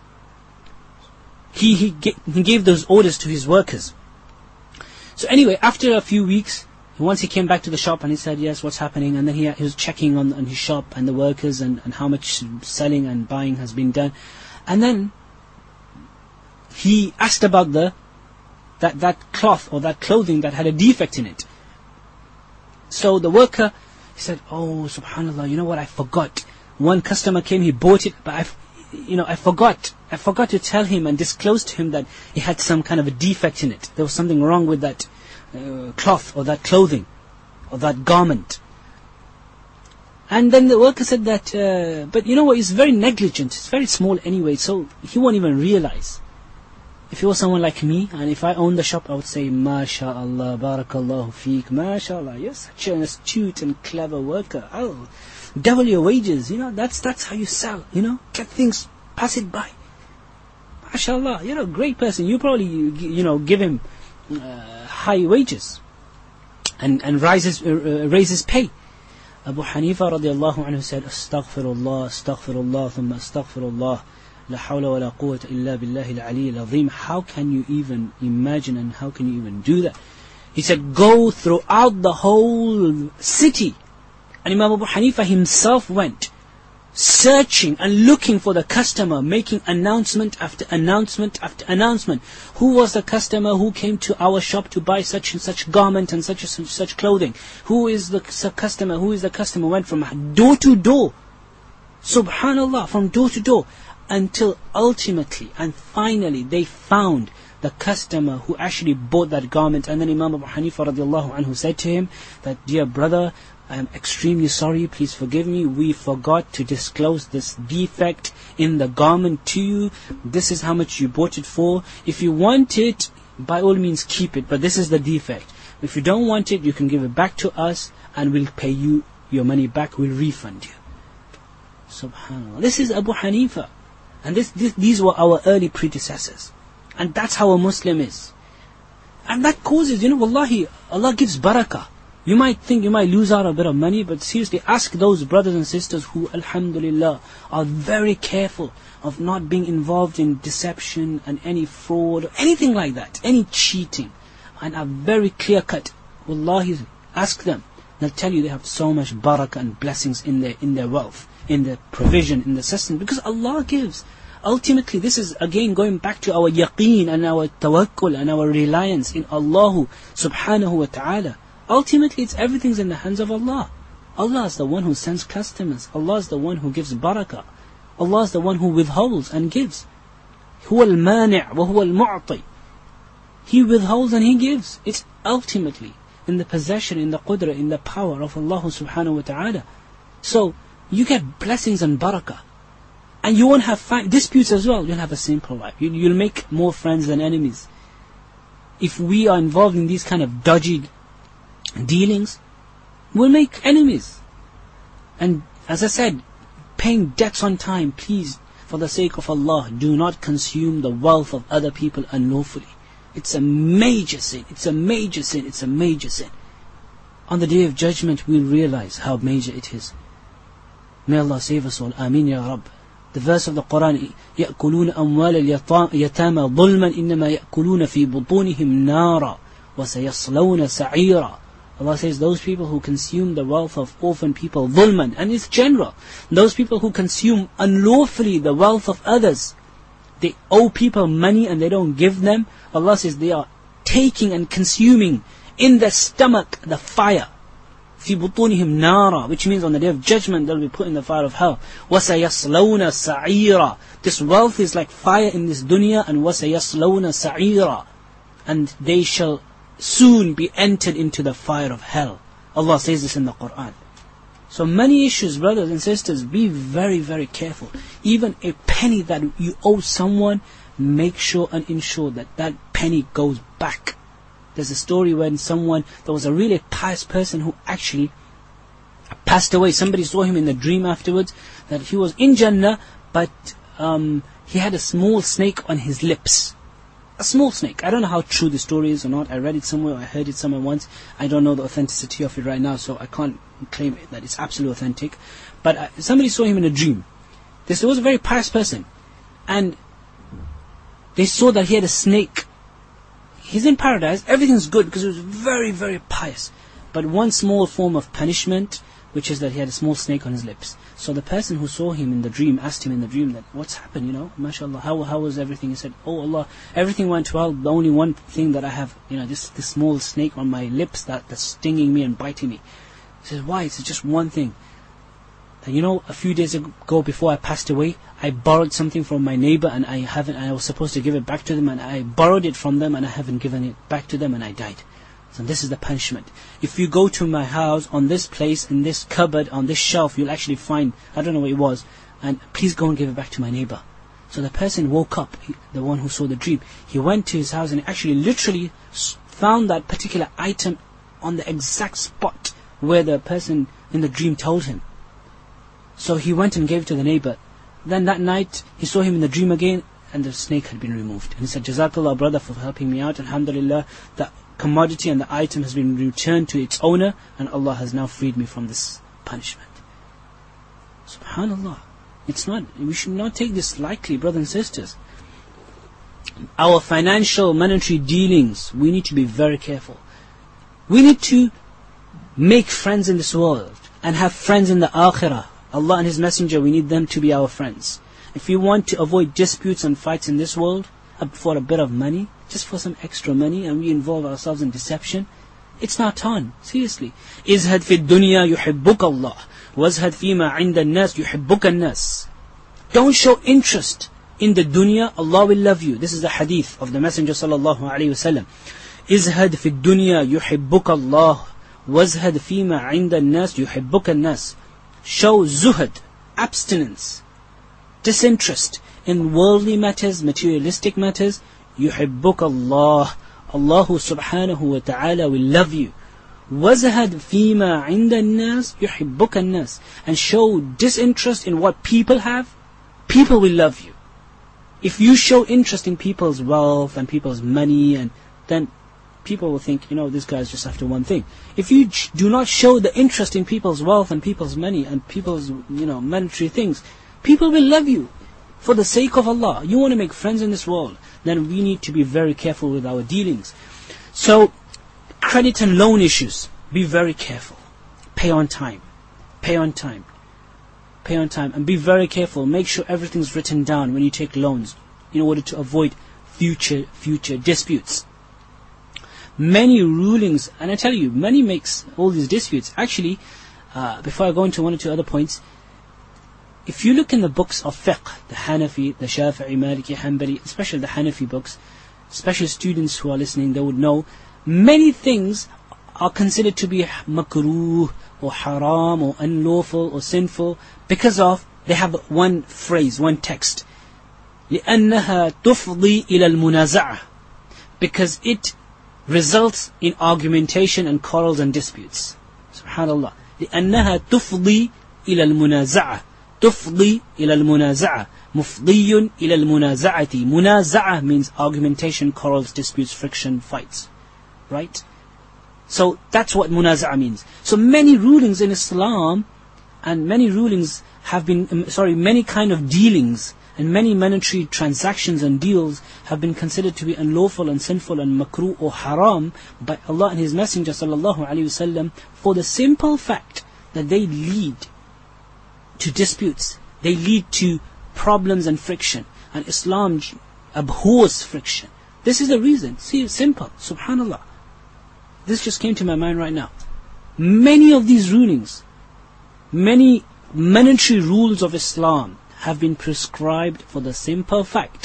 He, he, he gave those orders to his workers. So anyway, after a few weeks, once he came back to the shop and he said, yes, what's happening? And then he, he was checking on, on his shop and the workers and, and how much selling and buying has been done. And then he asked about the that, that cloth or that clothing that had a defect in it. So the worker, he said, oh, subhanallah, you know what, I forgot. One customer came, he bought it, but I, you know, I forgot. I forgot to tell him and disclose to him that it had some kind of a defect in it. There was something wrong with that Uh, cloth or that clothing or that garment. And then the worker said that, uh, but you know what, it's very negligent, it's very small anyway, so he won't even realize. If he was someone like me, and if I owned the shop, I would say, MashaAllah, Barakallahu Feek, MashaAllah, you're such an astute and clever worker, I'll double your wages, you know, that's that's how you sell, you know, get things, pass it by. MashaAllah, you're a great person, you probably, you, you know, give him uh, high wages and and rises uh, raises pay. Abu Hanifa radiallahu anhu said, Astaghfirullah, Astaghfirullah, thumma Astaghfirullah, la hawla wa la quwwata illa billahi al-ali al-azim. How can you even imagine and how can you even do that? He said, go throughout the whole city. And Imam Abu Hanifa himself went searching and looking for the customer, making announcement after announcement after announcement. Who was the customer who came to our shop to buy such and such garment and such and such, such clothing? Who is the customer? Who is the customer? Went from door to door Subhanallah, from door to door, until ultimately and finally they found the customer who actually bought that garment. And then Imam Abu Hanifa radiallahu anhu said to him that, dear brother, I am extremely sorry, please forgive me, we forgot to disclose this defect in the garment to you. This is how much you bought it for. If you want it, by all means keep it, but this is the defect. If you don't want it, you can give it back to us and we'll pay you your money back, we'll refund you. Subhanallah. This is Abu Hanifa. And this, this, these were our early predecessors. And that's how a Muslim is. And that causes, you know, wallahi, Allah gives barakah. You might think you might lose out a bit of money, but seriously, ask those brothers and sisters who, alhamdulillah, are very careful of not being involved in deception and any fraud, or anything like that, any cheating, and are very clear-cut. Wallahi, ask them. They'll tell you they have so much barakah and blessings in their, in their wealth, in their provision, in the sustenance, because Allah gives. Ultimately, this is again going back to our yaqeen and our tawakkul and our reliance in Allah subhanahu wa ta'ala. Ultimately, it's everything's in the hands of Allah. Allah is the one who sends customers. Allah is the one who gives barakah. Allah is the one who withholds and gives. هو المانع وهو المعطي. He withholds and He gives. It's ultimately in the possession, in the qudra, in the power of Allah subhanahu wa ta'ala. So, you get blessings and barakah. And you won't have fight, disputes as well. You'll have a simple life. You, you'll make more friends than enemies. If we are involved in these kind of dodgy dealings, we'll make enemies. And as I said, paying debts on time, please, for the sake of Allah, do not consume the wealth of other people unlawfully. It's a major sin. It's a major sin. It's a major sin. On the Day of Judgment, we'll realize how major it is. May Allah save us all. Ameen ya Rabb. The verse of the Quran, يَأْكُلُونَ أَمْوَالَ الْيَتَامَى ظُلْمًا إِنَّمَا يَأْكُلُونَ فِي بُطُونِهِمْ نَارًا وَسَيَصْلَوْنَ سَعِيرًا. Allah says those people who consume the wealth of orphan people, ظُلْمًا, and it's general. Those people who consume unlawfully the wealth of others, they owe people money and they don't give them. Allah says they are taking and consuming in their stomach the fire. في بطونهم نارا, which means on the Day of Judgment they'll be put in the fire of hell. وَسَيَصْلَوْنَ سَعِيرًا. This wealth is like fire in this dunya, and وَسَيَصْلَوْنَ سَعِيرًا, and they shall soon be entered into the fire of hell. Allah says this in the Quran. So many issues, brothers and sisters, be very, very careful. Even a penny that you owe someone, make sure and ensure that that penny goes back. There's a story when someone, there was a really pious person who actually passed away. Somebody saw him in the dream afterwards, that he was in Jannah, but um, he had a small snake on his lips. A small snake. I don't know how true the story is or not. I read it somewhere, I heard it somewhere once. I don't know the authenticity of it right now, so I can't claim it, that it's absolutely authentic. But uh, somebody saw him in a dream. This was a very pious person. And they saw that he had a snake. He's in paradise, everything's good because he was very, very pious. But one small form of punishment, which is that he had a small snake on his lips. So the person who saw him in the dream asked him in the dream that, what's happened, you know, mashallah, how, how was everything? He said, oh Allah, everything went well, the only one thing that I have, you know, this, this small snake on my lips that, that's stinging me and biting me. He says, why? It's just one thing. And you know, a few days ago before I passed away, I borrowed something from my neighbor and I haven't, and I was supposed to give it back to them, and I borrowed it from them and I haven't given it back to them, and I died. So this is the punishment. If you go to my house, on this place, in this cupboard, on this shelf, you'll actually find, I don't know what it was, and please go and give it back to my neighbor. So the person woke up, he, the one who saw the dream, he went to his house and actually literally found that particular item on the exact spot where the person in the dream told him. So he went and gave it to the neighbor. Then that night, he saw him in the dream again, and the snake had been removed. And he said, Jazakallah, brother, for helping me out. Alhamdulillah, the commodity and the item has been returned to its owner, and Allah has now freed me from this punishment. Subhanallah. It's not, we should not take this lightly, brothers and sisters. Our financial, monetary dealings, we need to be very careful. We need to make friends in this world, and have friends in the akhirah. Allah and His Messenger, we need them to be our friends. If we want to avoid disputes and fights in this world, for a bit of money, just for some extra money, and we involve ourselves in deception, It's not on. Seriously. Izhad fi dunya yuhibbuka Allah. Wazhad fima inda an-nas yuhibbuka an-nas. Don't show interest in the dunya, Allah will love you. This is the hadith of the Messenger sallallahu alayhi wasallam. Izhad fi dunya yuhibbuka Allah. Wazhad fima inda an-nas yuhibbuka an-nas. Show zuhad, abstinence, disinterest in worldly matters, materialistic matters. Yuhibbuka Allah. Allah subhanahu wa ta'ala will love you. وَزَهَدْ فِيمَا عِنْدَ النَّاسِ يُحِبُّكَ النَّاسِ. And show disinterest in what people have, people will love you. If you show interest in people's wealth and people's money, and then people will think, you know, this guy is just after one thing. If you do not show the interest in people's wealth and people's money and people's, you know, monetary things, people will love you for the sake of Allah. You want to make friends in this world, then we need to be very careful with our dealings. So, credit and loan issues, be very careful. Pay on time. Pay on time. Pay on time. And be very careful. Make sure everything's written down when you take loans in order to avoid future future disputes. Many rulings, and I tell you, money makes all these disputes. Actually, uh, before I go into one or two other points, if you look in the books of fiqh, the Hanafi, the Shafi'i, Maliki, Hanbali, especially the Hanafi books, especially students who are listening, they would know, many things are considered to be makruh or haram or unlawful or sinful because of, they have one phrase, one text. لأنها تفضي إلى المنازعة. Because it results in argumentation and quarrels and disputes. Subhanallah. لأنها تفضي إلى المنازعة. تفضي إلى المنازعة. مفضي إلى المنازعة. منازعة means argumentation, quarrels, disputes, friction, fights. Right? So that's what munaza'a means. So many rulings in Islam and many rulings have been, um, sorry, many kind of dealings and many monetary transactions and deals have been considered to be unlawful and sinful and makruh or haram by Allah and His Messenger sallallahu alaihi wasallam for the simple fact that they lead to disputes. They lead to problems and friction. And Islam abhors friction. This is the reason. See, simple. Subhanallah. This just came to my mind right now. Many of these rulings, many monetary rules of Islam have been prescribed for the simple fact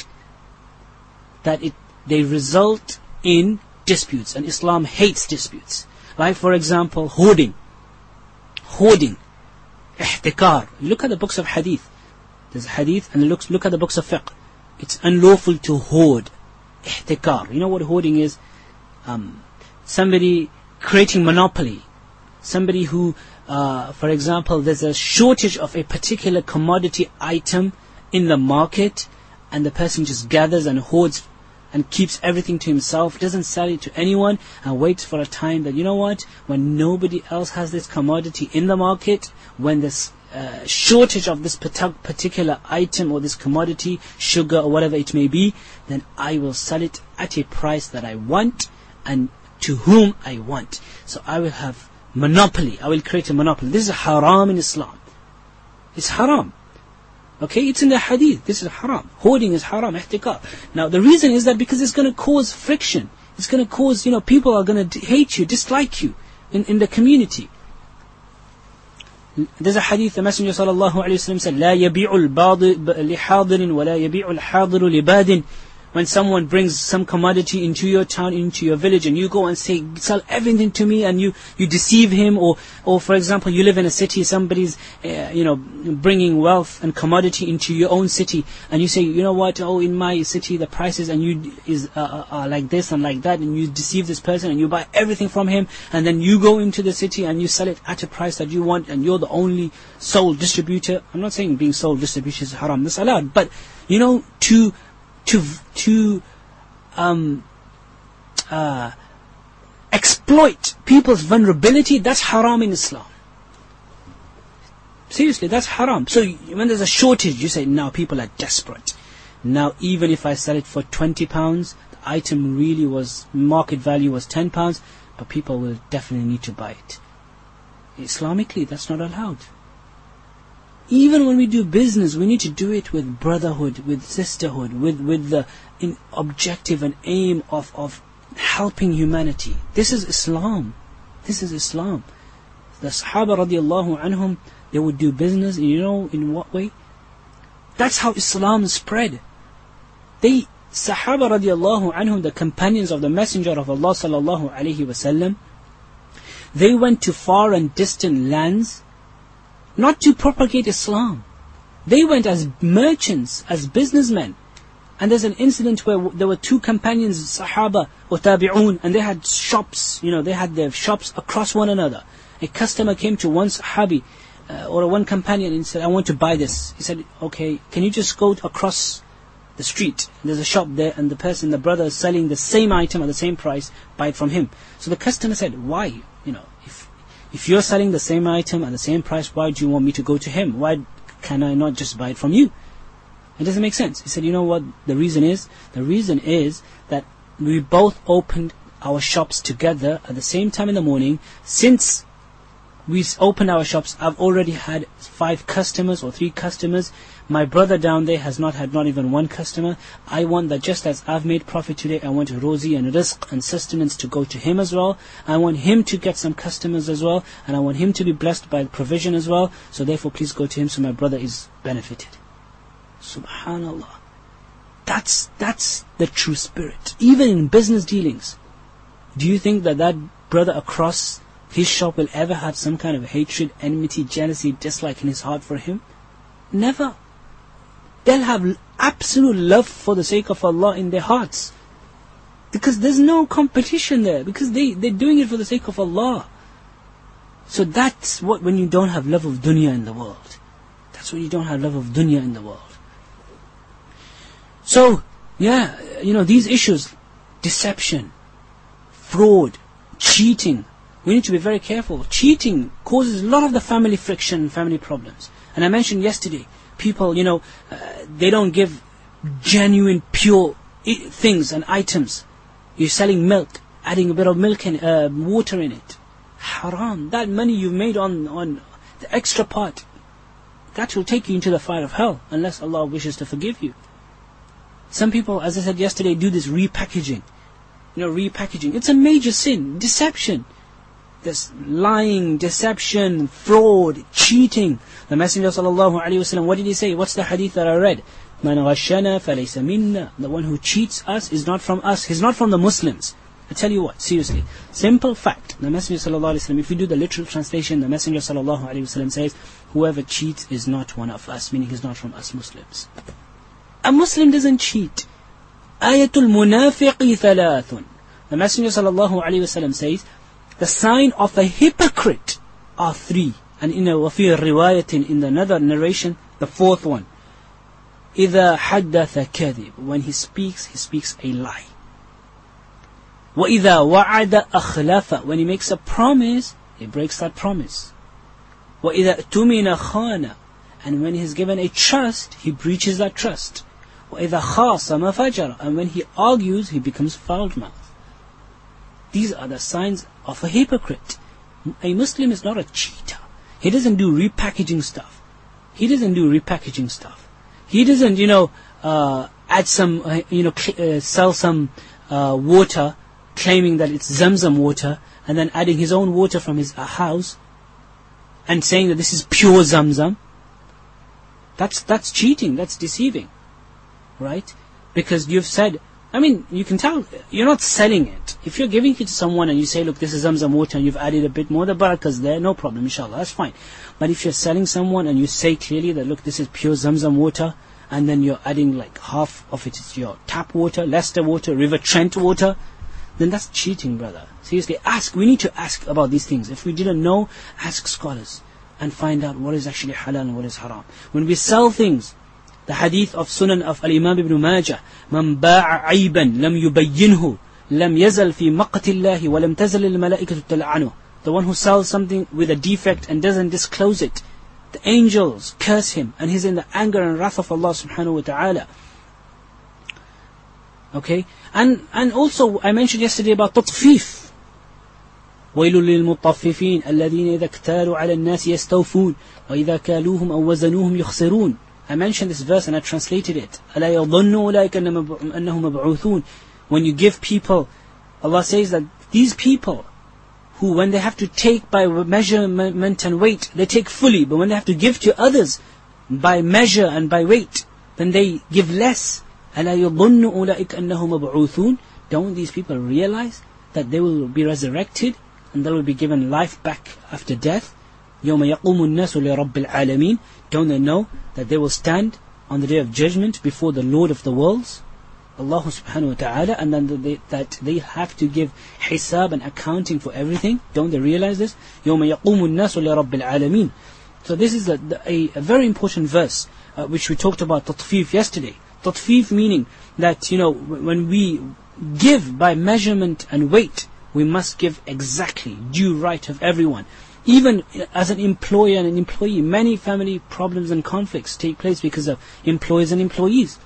that it they result in disputes, and Islam hates disputes. Like for example, hoarding. Hoarding. Ihtikar. Look at the books of hadith. There's hadith, and look, look at the books of fiqh. It's unlawful to hoard. Ihtikar. You know what hoarding is? Um... Somebody creating monopoly. Somebody who, uh, for example, there's a shortage of a particular commodity item in the market, and the person just gathers and hoards and keeps everything to himself, doesn't sell it to anyone, and waits for a time that, you know what, when nobody else has this commodity in the market, when there's uh, shortage of this particular item or this commodity, sugar or whatever it may be, then I will sell it at a price that I want, and to whom I want. So I will have monopoly. I will create a monopoly. This is haram in Islam. It's haram. Okay, it's in the hadith. This is haram. Hoarding is haram. Ihtikar. Now the reason is that because it's going to cause friction. It's going to cause, you know, people are going to hate you, dislike you in, in the community. There's a hadith, the Messenger sallallahu alayhi wa sallam said, لا يبيع الباض لحاضر ولا يبيع الحاضر لباد. When someone brings some commodity into your town, into your village, and you go and say, sell everything to me, and you, you deceive him, or, or for example, you live in a city, somebody's, uh, you know, bringing wealth and commodity into your own city, and you say, you know what, oh, in my city, the prices and you is uh, uh, like this and like that, and you deceive this person, and you buy everything from him, and then you go into the city, and you sell it at a price that you want, and you're the only sole distributor. I'm not saying being sole distributor is haram, that's allowed, but, you know, to... to to um, uh, exploit people's vulnerability, that's haram in Islam. Seriously, that's haram. So when there's a shortage, you say, now people are desperate. Now even if I sell it for twenty pounds, the item really was, market value was ten pounds, but people will definitely need to buy it. Islamically, that's not allowed. Even when we do business, we need to do it with brotherhood, with sisterhood, with, with the in objective and aim of, of helping humanity. This is Islam. This is Islam. The Sahaba radiallahu anhum, they would do business, you know in what way? That's how Islam spread. They, Sahaba radiallahu anhum, the companions of the Messenger of Allah sallallahu alayhi wasallam, they went to far and distant lands, not to propagate Islam. They went as merchants, as businessmen. And there's an incident where there were two companions, Sahaba or Tabi'un, and they had shops, you know, they had their shops across one another. A customer came to one Sahabi, uh, or one companion, and said, I want to buy this. He said, okay, can you just go across the street? There's a shop there, and the person, the brother is selling the same item at the same price, buy it from him. So the customer said, why? You know, if if you're selling the same item at the same price, why do you want me to go to him? Why can I not just buy it from you? It doesn't make sense. He said, you know what the reason is? The reason is that we both opened our shops together at the same time in the morning. Since we opened our shops, I've already had five customers or three customers. My brother down there has not had not even one customer. I want that just as I've made profit today, I want rozi and rizq and sustenance to go to him as well. I want him to get some customers as well, and I want him to be blessed by provision as well. So therefore please go to him so my brother is benefited. Subhanallah. That's that's the true spirit. Even in business dealings. Do you think that that brother across his shop will ever have some kind of hatred, enmity, jealousy, dislike in his heart for him? Never. They'll have absolute love for the sake of Allah in their hearts. Because there's no competition there. Because they, they're doing it for the sake of Allah. So that's what, when you don't have love of dunya in the world. That's when you don't have love of dunya in the world. So, yeah, you know, these issues, deception, fraud, cheating, we need to be very careful. Cheating causes a lot of the family friction, family problems. And I mentioned yesterday, people, you know, uh, they don't give genuine, pure I- things and items. You're selling milk, adding a bit of milk and uh, water in it. Haram. That money you've made on, on the extra part, that will take you into the fire of hell, unless Allah wishes to forgive you. Some people, as I said yesterday, do this repackaging. You know, repackaging. It's a major sin. Deception. There's lying, deception, fraud, cheating. The Messenger sallallahu alaihi wasallam, what did he say? What's the hadith that I read? Man ghashana falaysa minna. The one who cheats us is not from us. He's not from the Muslims. I tell you what, seriously. Simple fact. The Messenger sallallahu alaihi wasallam, if you do the literal translation, the Messenger sallallahu alaihi wasallam says, whoever cheats is not one of us, meaning he's not from us Muslims. A Muslim doesn't cheat. Ayatul munafiqi thalathun. The Messenger sallallahu alaihi wasallam says, the sign of a hypocrite are three. And in a wafi riwayatin, in another narration, the fourth one. إِذَا حَدَّثَ كَذِبٌ. When he speaks, he speaks a lie. وَإِذَا وَعَدَ أَخْلَفَ. When he makes a promise, he breaks that promise. وَإِذَا اؤْتُمِنَ خَانَ. And when he is given a trust, he breaches that trust. وَإِذَا خَاصَمَ فَجَرَ. And when he argues, he becomes foul-mouthed. These are the signs of a hypocrite. A Muslim is not a cheater. He doesn't do repackaging stuff. He doesn't do repackaging stuff. He doesn't, you know, uh, add some, uh, you know, uh, sell some uh, water, claiming that it's Zamzam water, and then adding his own water from his uh, house, and saying that this is pure Zamzam. That's that's cheating. That's deceiving, right? Because you've said, I mean, you can tell you're not selling it. If you're giving it to someone and you say, look, this is Zamzam water, and you've added a bit more, the barakah's there, no problem, inshallah, that's fine. But if you're selling someone and you say clearly that, look, this is pure Zamzam water, and then you're adding like half of it is your tap water, Leicester water, River Trent water, then that's cheating, brother. Seriously, ask. We need to ask about these things. If we didn't know, ask scholars and find out what is actually halal and what is haram. When we sell things, the hadith of Sunan of Al-Imam Ibn Majah, من باع عيبا لم يبينه لم يزل في مقت الله ولم تزل الملائكة تلعنه. The one who sells something with a defect and doesn't disclose it, the angels curse him, and he's in the anger and wrath of Allah subhanahu wa ta'ala. Okay, and and also I mentioned yesterday about تطفيف. ويل للمطففين الذين إذا اكتالوا على الناس يستوفون وإذا كالوهم أو وزنوهم يخسرون. I mentioned this verse and I translated it. ألا يظن أولئك أنهم مبعوثون. When you give people, Allah says that these people who, when they have to take by measurement and weight, they take fully, but when they have to give to others by measure and by weight, then they give less. أَلَا يَظُنُّ أُولَئِكَ أَنَّهُمْ مَبْعُوثُونَ. Don't these people realize that they will be resurrected and they will be given life back after death? يَوْمَ يَقُومُ النَّاسُ لِرَبِّ الْعَالَمِينَ. Don't they know that they will stand on the day of judgment before the Lord of the worlds, Allah subhanahu wa ta'ala, and then they, that they have to give hisab and accounting for everything? Don't they realize this? يَوْمَ يَقُومُ النَّاسُ لِرَبِّ الْعَالَمِينَ. So this is a, a, a very important verse uh, which we talked about tatfif yesterday. Tatfif meaning that, you know, when we give by measurement and weight, we must give exactly due right of everyone. Even as an employer and an employee, many family problems and conflicts take place because of employers and employees.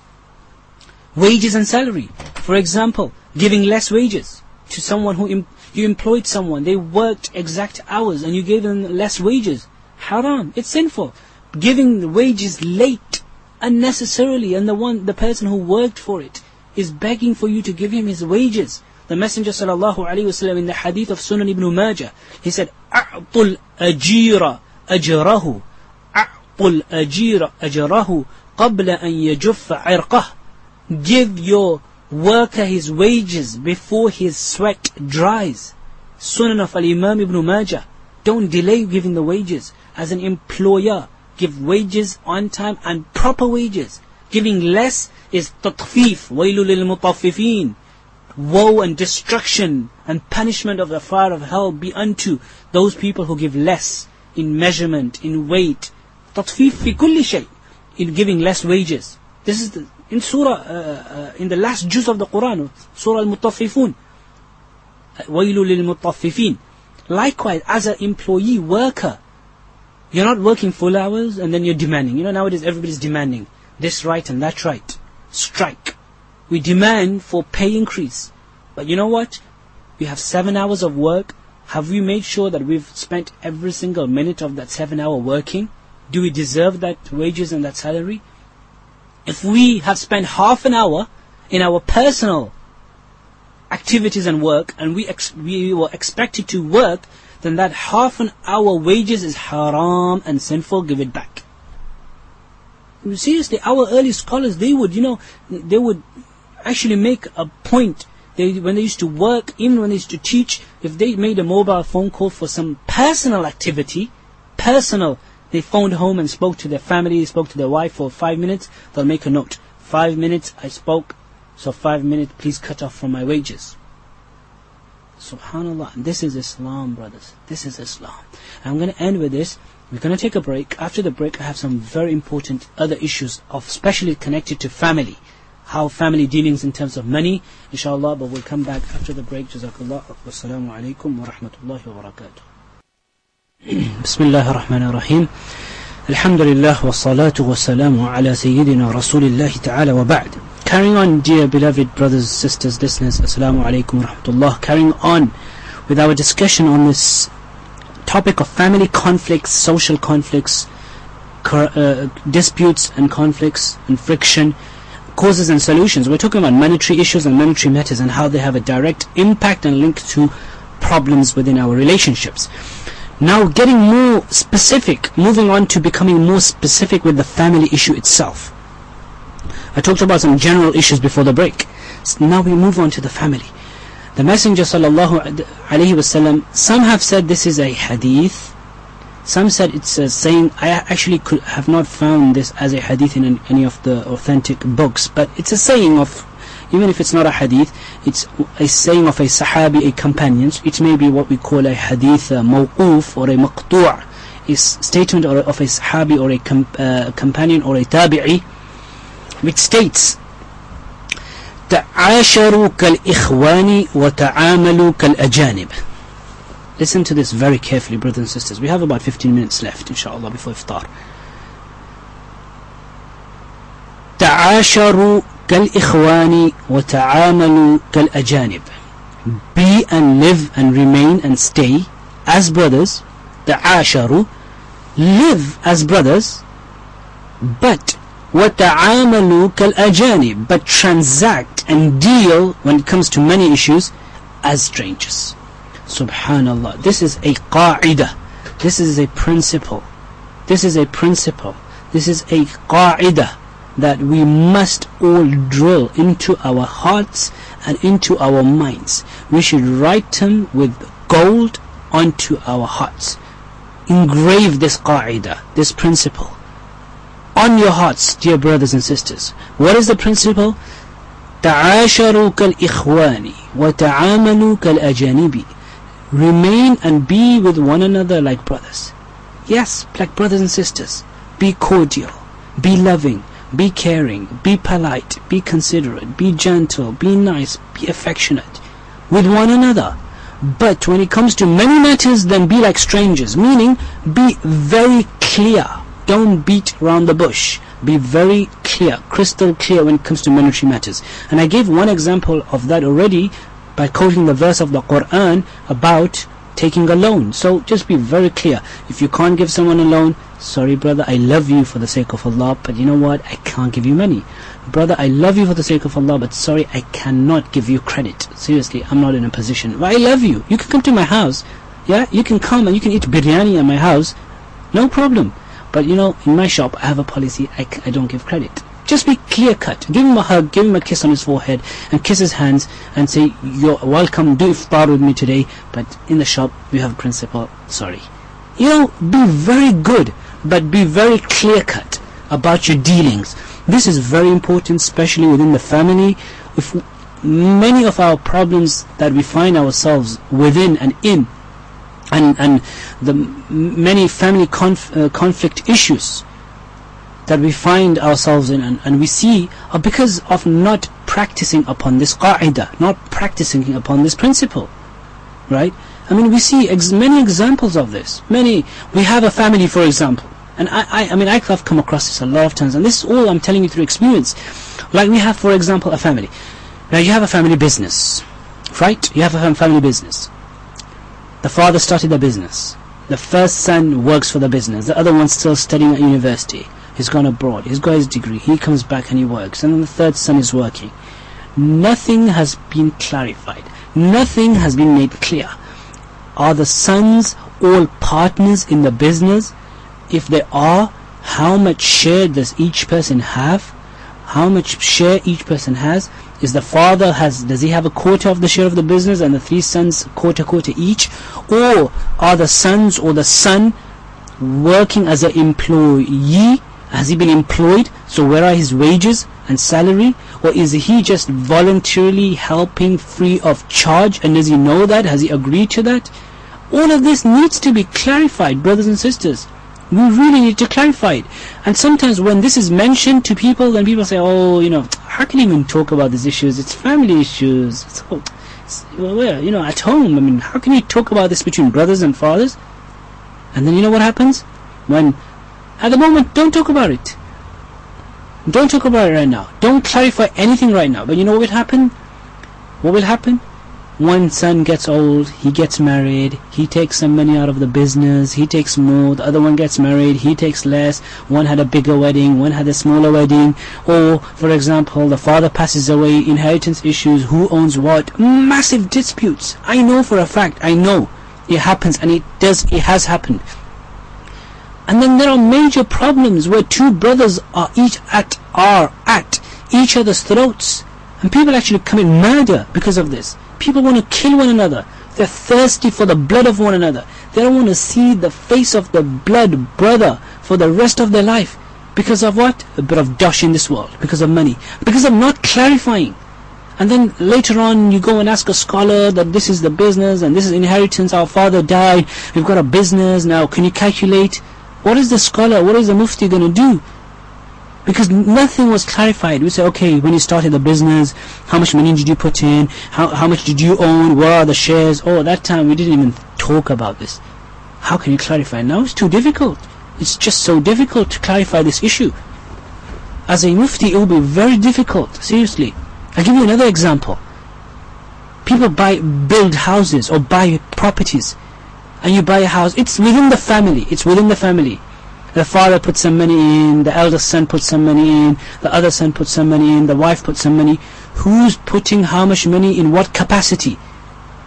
Wages and salary. For example, giving less wages to someone who em you employed someone, they worked exact hours and you gave them less wages. Haram, it's sinful. Giving the wages late unnecessarily, and the one the person who worked for it is begging for you to give him his wages. The Messenger sallallahu alaihi wasallam in the hadith of Sunan ibn Majah, he said, أَعْطُ الْأَجِيرَ أَجْرَهُ أَعْطُ الْأَجِيرَ أَجْرَهُ قَبْلَ أَنْ يَجُفَّ عِرْقَهُ. Give your worker his wages before his sweat dries. Sunan of Al-Imam ibn Majah. Don't delay giving the wages. As an employer, give wages on time and proper wages. Giving less is tatfif. وَيْلُ لِلْمُطَفِّفِينَ. Woe and destruction and punishment of the fire of hell be unto those people who give less in measurement, in weight. Tatfif fi kulli shay. In giving less wages. This is the, in surah, uh, uh, in the last juz of the Quran, Surah Al-Mutaffifun. وَيْلُ لِلْمُطَفِّفِينَ. Likewise, as an employee, worker, you're not working full hours and then you're demanding. You know, nowadays everybody's demanding this right and that right. Strike. We demand for pay increase. But you know what? We have seven hours of work. Have we made sure that we've spent every single minute of that seven hour working? Do we deserve that wages and that salary? If we have spent half an hour in our personal activities and work, and we ex we were expected to work, then that half an hour wages is haram and sinful. Give it back. Seriously, our early scholars, they would, you know, they would actually make a point. They, when they used to work, even when they used to teach, if they made a mobile phone call for some personal activity, personal, they phoned home and spoke to their family, spoke to their wife for five minutes, they'll make a note. Five minutes I spoke, so five minutes please cut off from my wages. Subhanallah. This is Islam, brothers. This is Islam. And I'm going to end with this. We're going to take a break. After the break, I have some very important other issues, of especially connected to family. How family dealings in terms of money, inshallah, but we'll come back after the break. Jazakallah. Wassalamu alaikum wa rahmatullahi wa barakatuh. Bismillah ar-Rahman ar-Rahim. Alhamdulillah wa salatu wa salamu ala Sayyidina Rasulillahi ta'ala wa ba'd. Carrying on, dear beloved brothers, sisters, listeners, Assalamu alaikum wa rahmatullah. Carrying on with our discussion on this topic of family conflicts, social conflicts, uh, disputes and conflicts and friction, causes and solutions. We're talking about monetary issues and monetary matters and how they have a direct impact and link to problems within our relationships. Now getting more specific, moving on to becoming more specific with the family issue itself. I talked about some general issues before the break. So now we move on to the family. The Messenger sallallahu alaihi wasallam, some have said this is a hadith, some said it's a saying. I actually could have not found this as a hadith in any of the authentic books, but it's a saying of, even if it's not a hadith, it's a saying of a sahabi, a companion. It may be what we call a hadith uh, mawquf or a maqtu', is statement or, of a sahabi or a com uh, companion or a tabi'i, which states, تعاشروا كالإخوان وتعاملوا كالأجانب. Listen to this very carefully, brothers and sisters. We have about fifteen minutes left, inshallah, before iftar. تعاشروا كالإخوان وتعاملوا كالأجانب. Be and live and remain and stay as brothers. تعاشروا, live as brothers, but وَتَعَامَلُوا كَالْأَجَانِبِ, but transact and deal when it comes to money issues as strangers. Subhanallah. This is a qa'idah. This is a principle. This is a principle. This is a qa'idah that we must all drill into our hearts and into our minds. We should write them with gold onto our hearts. Engrave this qa'idah, this principle, on your hearts, dear brothers and sisters. What is the principle? تعاشروا كالإخوان وتعاملوا كالأجانب. Remain and be with one another like brothers. Yes, like brothers and sisters. Be cordial, be loving, be caring, be polite, be considerate, be gentle, be nice, be affectionate with one another. But when it comes to many matters, then be like strangers, meaning be very clear. Don't beat around the bush. Be very clear, crystal clear when it comes to monetary matters. And I gave one example of that already by quoting the verse of the Quran about taking a loan. So just be very clear. If you can't give someone a loan, sorry brother, I love you for the sake of Allah, but you know what, I can't give you money. Brother, I love you for the sake of Allah, but sorry, I cannot give you credit. Seriously, I'm not in a position. But I love you. You can come to my house. Yeah, you can come and you can eat biryani at my house. No problem. But you know, in my shop, I have a policy, I, I don't give credit. Just be clear cut. Give him a hug, give him a kiss on his forehead, and kiss his hands, and say, you're welcome, do iftar with me today, but in the shop, we have a principle, sorry. You know, be very good, but be very clear cut about your dealings. This is very important, especially within the family. If many of our problems that we find ourselves within and in, and, and the many family conf, uh, conflict issues that we find ourselves in and, and we see are because of not practicing upon this qa'idah, not practicing upon this principle, right? I mean, we see ex many examples of this. Many, we have a family, for example, and I, I, I mean, I have come across this a lot of times, and this is all I'm telling you through experience. Like we have, for example, a family. Now you have a family business, right? You have a family business. The father started a business. The first son works for the business. The other one's still studying at university. He's gone abroad. He's got his degree. He comes back and he works. And then the third son is working. Nothing has been clarified. Nothing has been made clear. Are the sons all partners in the business? If they are, how much share does each person have? How much share each person has? Is the father has, does he have a quarter of the share of the business and the three sons quarter quarter each? Or are the sons or the son working as an employee? Has he been employed? So where are his wages and salary? Or is he just voluntarily helping free of charge? And does he know that? Has he agreed to that? All of this needs to be clarified, brothers and sisters. We really need to clarify it. And sometimes when this is mentioned to people, then people say, oh, you know, how can you even talk about these issues? It's family issues. It's, oh, it's, well, where, you know, at home. I mean, how can you talk about this between brothers and fathers? And then you know what happens? When, at the moment, don't talk about it. Don't talk about it right now. Don't clarify anything right now. But you know what will happen? What will happen? One son gets old, he gets married, he takes some money out of the business, he takes more, the other one gets married, he takes less, one had a bigger wedding, one had a smaller wedding, or, for example, the father passes away, inheritance issues, who owns what, massive disputes. I know for a fact, I know it happens, and it does, it has happened. And then there are major problems where two brothers are each at, are at each other's throats, and people actually commit murder because of this. People want to kill one another. They're thirsty for the blood of one another. They don't want to see the face of the blood brother for the rest of their life. Because of what? A bit of dosh in this world. Because of money. Because of not clarifying. And then later on you go and ask a scholar that this is the business and this is inheritance. Our father died. We've got a business now. Can you calculate? What is the scholar, what is the mufti going to do? Because nothing was clarified. We say, okay, when you started the business, how much money did you put in? How, how much did you own? What are the shares? Oh, that time we didn't even talk about this. How can you clarify? Now it's too difficult. It's just so difficult to clarify this issue. As a mufti, it will be very difficult. Seriously. I'll give you another example. People buy, build houses or buy properties. And you buy a house. It's within the family. It's within the family. The father puts some money in, the eldest son puts some money in, the other son puts some money in, the wife puts some money. Who's putting how much money in what capacity?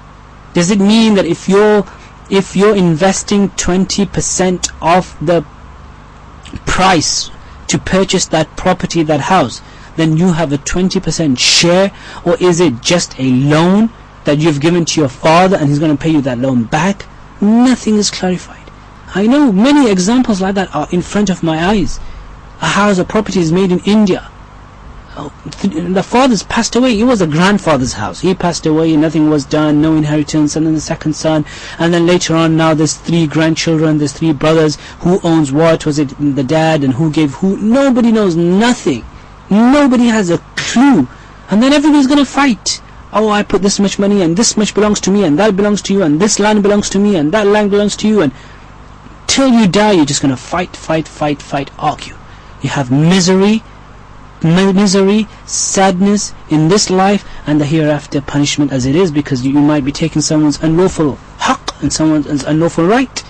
Does it mean that if you're if you're investing twenty percent of the price to purchase that property, that house, then you have a twenty percent share? Or is it just a loan that you've given to your father and he's going to pay you that loan back? Nothing is clarified. I know many examples like that are in front of my eyes. A house, a property is made in India. Oh, the father's passed away. It was a grandfather's house. He passed away, nothing was done, no inheritance, and then the second son, and then later on now there's three grandchildren, there's three brothers. Who owns what? Was it the dad, and who gave who? Nobody knows nothing. Nobody has a clue. And then everybody's going to fight. Oh, I put this much money, and this much belongs to me, and that belongs to you, and this land belongs to me, and that land belongs to you, and till you die you're just going to fight, fight, fight, fight, argue. You have misery, misery, sadness in this life, and the hereafter punishment as it is, because you, you might be taking someone's unlawful haqq and someone's unlawful right.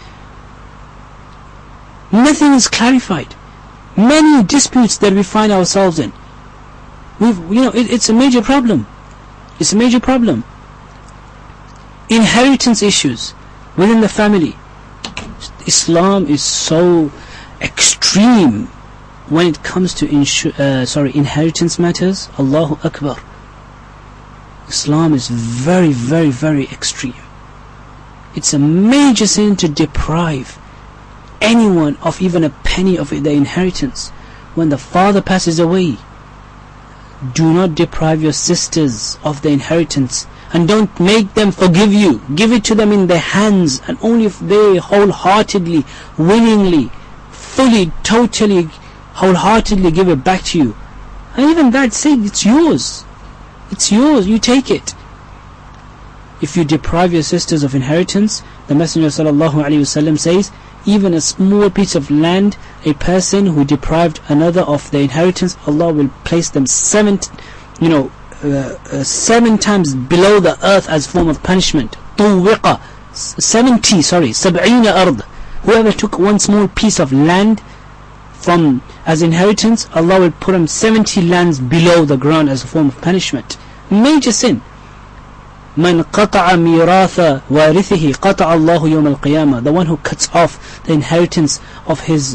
Nothing is clarified. Many disputes that we find ourselves in, we've, you know, it, it's a major problem. It's a major problem. Inheritance issues within the family. Islam is so extreme when it comes to insu- uh, sorry inheritance matters. Allahu Akbar. Islam is very, very, very extreme. It's a major sin to deprive anyone of even a penny of their inheritance. When the father passes away, do not deprive your sisters of the inheritance, and don't make them forgive you. Give it to them in their hands, and only if they wholeheartedly, willingly, fully, totally, wholeheartedly give it back to you. And even that, say it's yours. It's yours, you take it. If you deprive your sisters of inheritance, the Messenger sallallahu alaihi wasallam says, even a small piece of land, a person who deprived another of the inheritance, Allah will place them seven, you know, uh, uh, seven times below the earth as form of punishment. طُوِّقَ seventy, sorry, سَبْعِينَ أَرْض. Whoever took one small piece of land from as inheritance, Allah will put him seventy lands below the ground as a form of punishment. Major sin. Man qata'a miratha warithihi qata'a Allahu yawm al-qiyamah. The one who cuts off the inheritance of his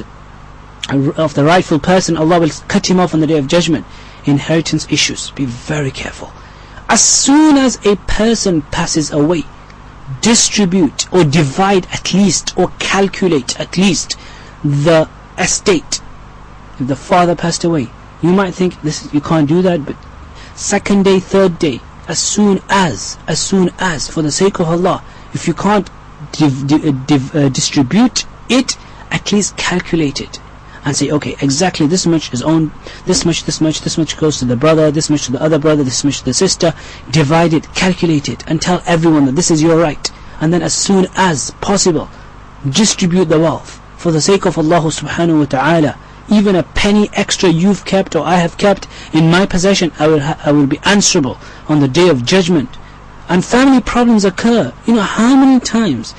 of the rightful person, Allah will cut him off on the day of judgment. Inheritance issues, be very careful. As soon as a person passes away, distribute or divide at least, or calculate at least the estate. If the father passed away, you might think this you can't do that, but second day, third day, as soon as, as soon as, for the sake of Allah, if you can't div, div, div, uh, distribute it, at least calculate it and say, okay, exactly this much is owned, this much, this much, this much goes to the brother, this much to the other brother, this much to the sister. Divide it, calculate it, and tell everyone that this is your right. And then as soon as possible, distribute the wealth for the sake of Allah subhanahu wa ta'ala. Even a penny extra you've kept or I have kept in my possession, I will ha- I will be answerable on the day of judgment. And family problems occur. You know, how many times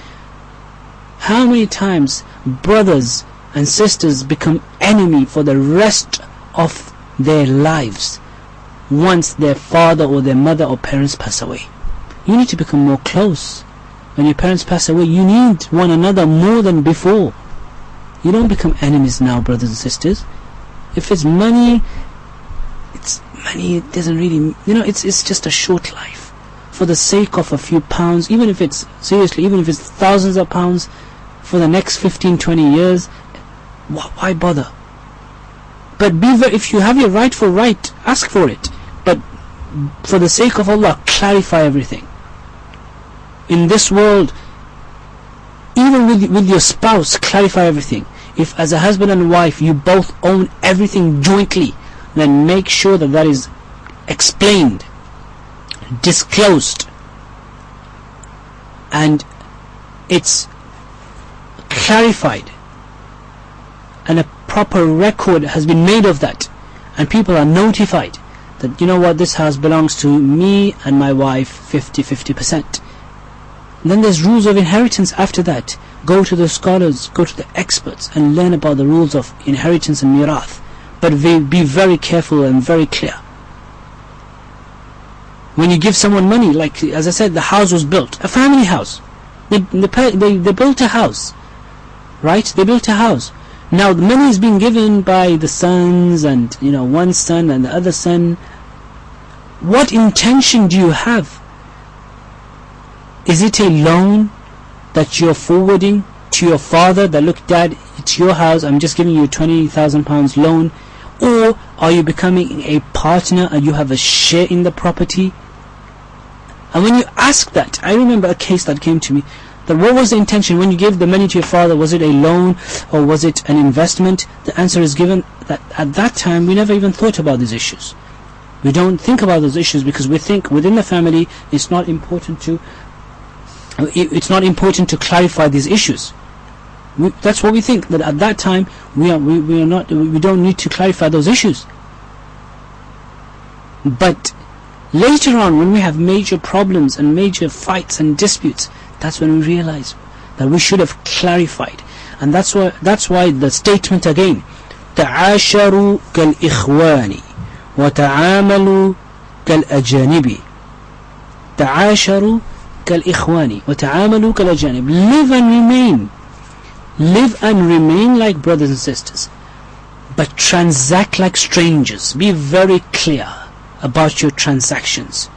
how many times brothers and sisters become enemy for the rest of their lives once their father or their mother or parents pass away. You need to become more close. When your parents pass away, you need one another more than before. You don't become enemies now, brothers and sisters. If it's money, it's money, it doesn't really, you know, it's it's just a short life. For the sake of a few pounds, even if it's, seriously, even if it's thousands of pounds, for the next fifteen, twenty years, wh- why bother? But be very, if you have your rightful right, ask for it. But for the sake of Allah, clarify everything. In this world, even with, with your spouse, clarify everything. If as a husband and wife you both own everything jointly, then make sure that that is explained, disclosed, and it's clarified, and a proper record has been made of that, and people are notified that, you know what, this house belongs to me and my wife fifty fifty percent. Then there's rules of inheritance after that. Go to the scholars, go to the experts, and learn about the rules of inheritance and mirath. But be very careful and very clear. When you give someone money, like as I said, the house was built, a family house. They, they, they, they built a house, right? They built a house. Now the money is being given by the sons, and you know, one son and the other son. What intention do you have? Is it a loan that you're forwarding to your father, that look, Dad, it's your house, I'm just giving you twenty thousand pounds loan? Or are you becoming a partner and you have a share in the property? And when you ask that, I remember a case that came to me, that what was the intention when you gave the money to your father? Was it a loan or was it an investment? The answer is given that at that time we never even thought about these issues. We don't think about those issues because we think within the family it's not important to it's not important to clarify these issues. We, that's what we think, that at that time we are we, we are not we don't need to clarify those issues. But later on, when we have major problems and major fights and disputes, that's when we realize that we should have clarified. And that's why that's why the statement again, تعاشروا كالإخوان وتعاملوا كالأجانب. تعاشروا كالإخوان وتعاملوا كالأجانب. Live and remain. Live and remain like brothers and sisters, but transact like strangers. Be very clear about your transactions.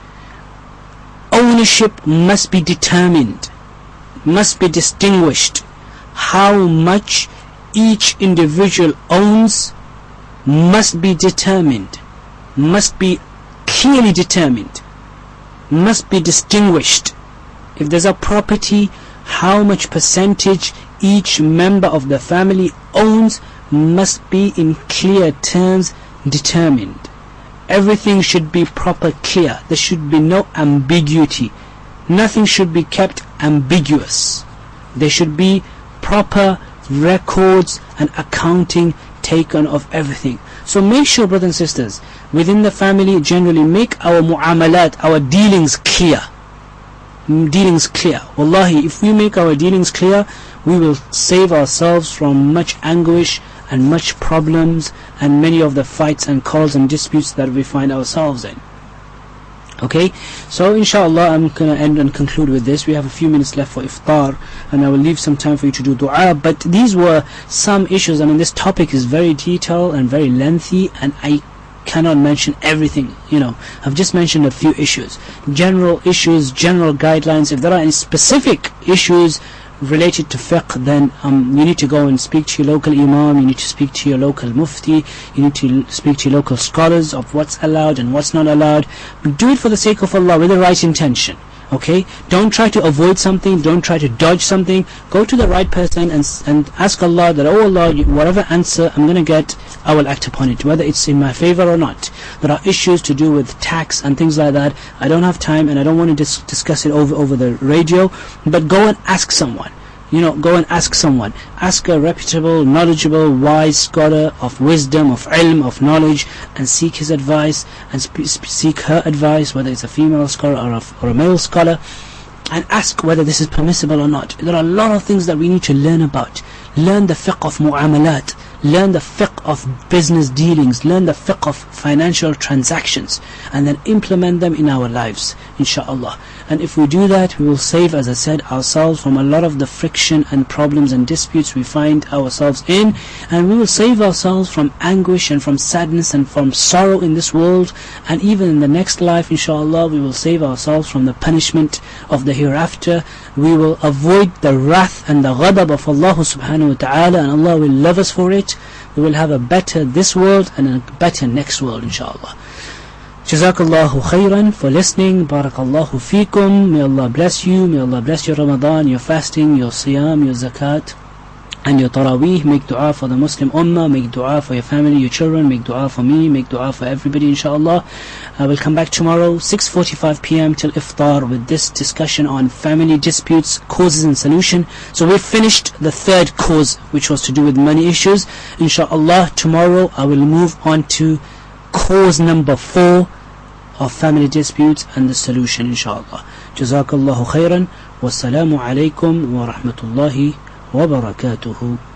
Ownership must be determined, must be distinguished. How much each individual owns must be determined, must be clearly determined, must be distinguished. If there's a property, how much percentage each member of the family owns must be in clear terms determined. Everything should be proper, clear. There should be no ambiguity. Nothing should be kept ambiguous. There should be proper records and accounting taken of everything. So make sure, brothers and sisters, within the family generally, make our mu'amalat, our dealings clear. Dealings clear. Wallahi, if we make our dealings clear, we will save ourselves from much anguish and much problems and many of the fights and quarrels and disputes that we find ourselves in. Okay, so inshallah I'm going to end and conclude with this. We have a few minutes left for iftar, and I will leave some time for you to do dua. But these were some issues. I mean, this topic is very detailed and very lengthy, and I cannot mention everything. You know, I've just mentioned a few issues, general issues, general guidelines. If there are any specific issues related to fiqh, then um, you need to go and speak to your local imam, you need to speak to your local mufti, you need to speak to your local scholars of what's allowed and what's not allowed. But do it for the sake of Allah with the right intention. Okay, don't try to avoid something, don't try to dodge something. Go to the right person and and ask Allah that, oh Allah, whatever answer I'm going to get, I will act upon it, whether it's in my favor or not. There are issues to do with tax and things like that. I don't have time and I don't want to dis discuss it over over the radio, but go and ask someone. You know, go and ask someone. Ask a reputable, knowledgeable, wise scholar of wisdom, of ilm, of knowledge, and seek his advice, and sp sp seek her advice, whether it's a female scholar or a, or a male scholar, and ask whether this is permissible or not. There are a lot of things that we need to learn about. Learn the fiqh of mu'amalat, learn the fiqh of business dealings, learn the fiqh of financial transactions, and then implement them in our lives, inshaAllah. And if we do that, we will save, as I said, ourselves from a lot of the friction and problems and disputes we find ourselves in, and we will save ourselves from anguish and from sadness and from sorrow in this world, and even in the next life, inshallah, we will save ourselves from the punishment of the hereafter. We will avoid the wrath and the ghadab of Allah subhanahu wa ta'ala, and Allah will love us for it. We will have a better this world and a better next world, inshallah. Jazakallahu khairan for listening. Barakallahu feekum. May Allah bless you. May Allah bless your Ramadan, your fasting, your siyam, your zakat, and your taraweeh. Make dua for the Muslim ummah. Make dua for your family, your children. Make dua for me. Make dua for everybody, inshallah. I will come back tomorrow, six forty-five p m till iftar, with this discussion on family disputes, causes and solution. So we've finished the third cause, which was to do with money issues. Inshallah, tomorrow I will move on to cause number four of family disputes and the solution, inshallah. Jazakallahu khairan. Wassalamu alaikum wa rahmatullahi wa barakatuhu.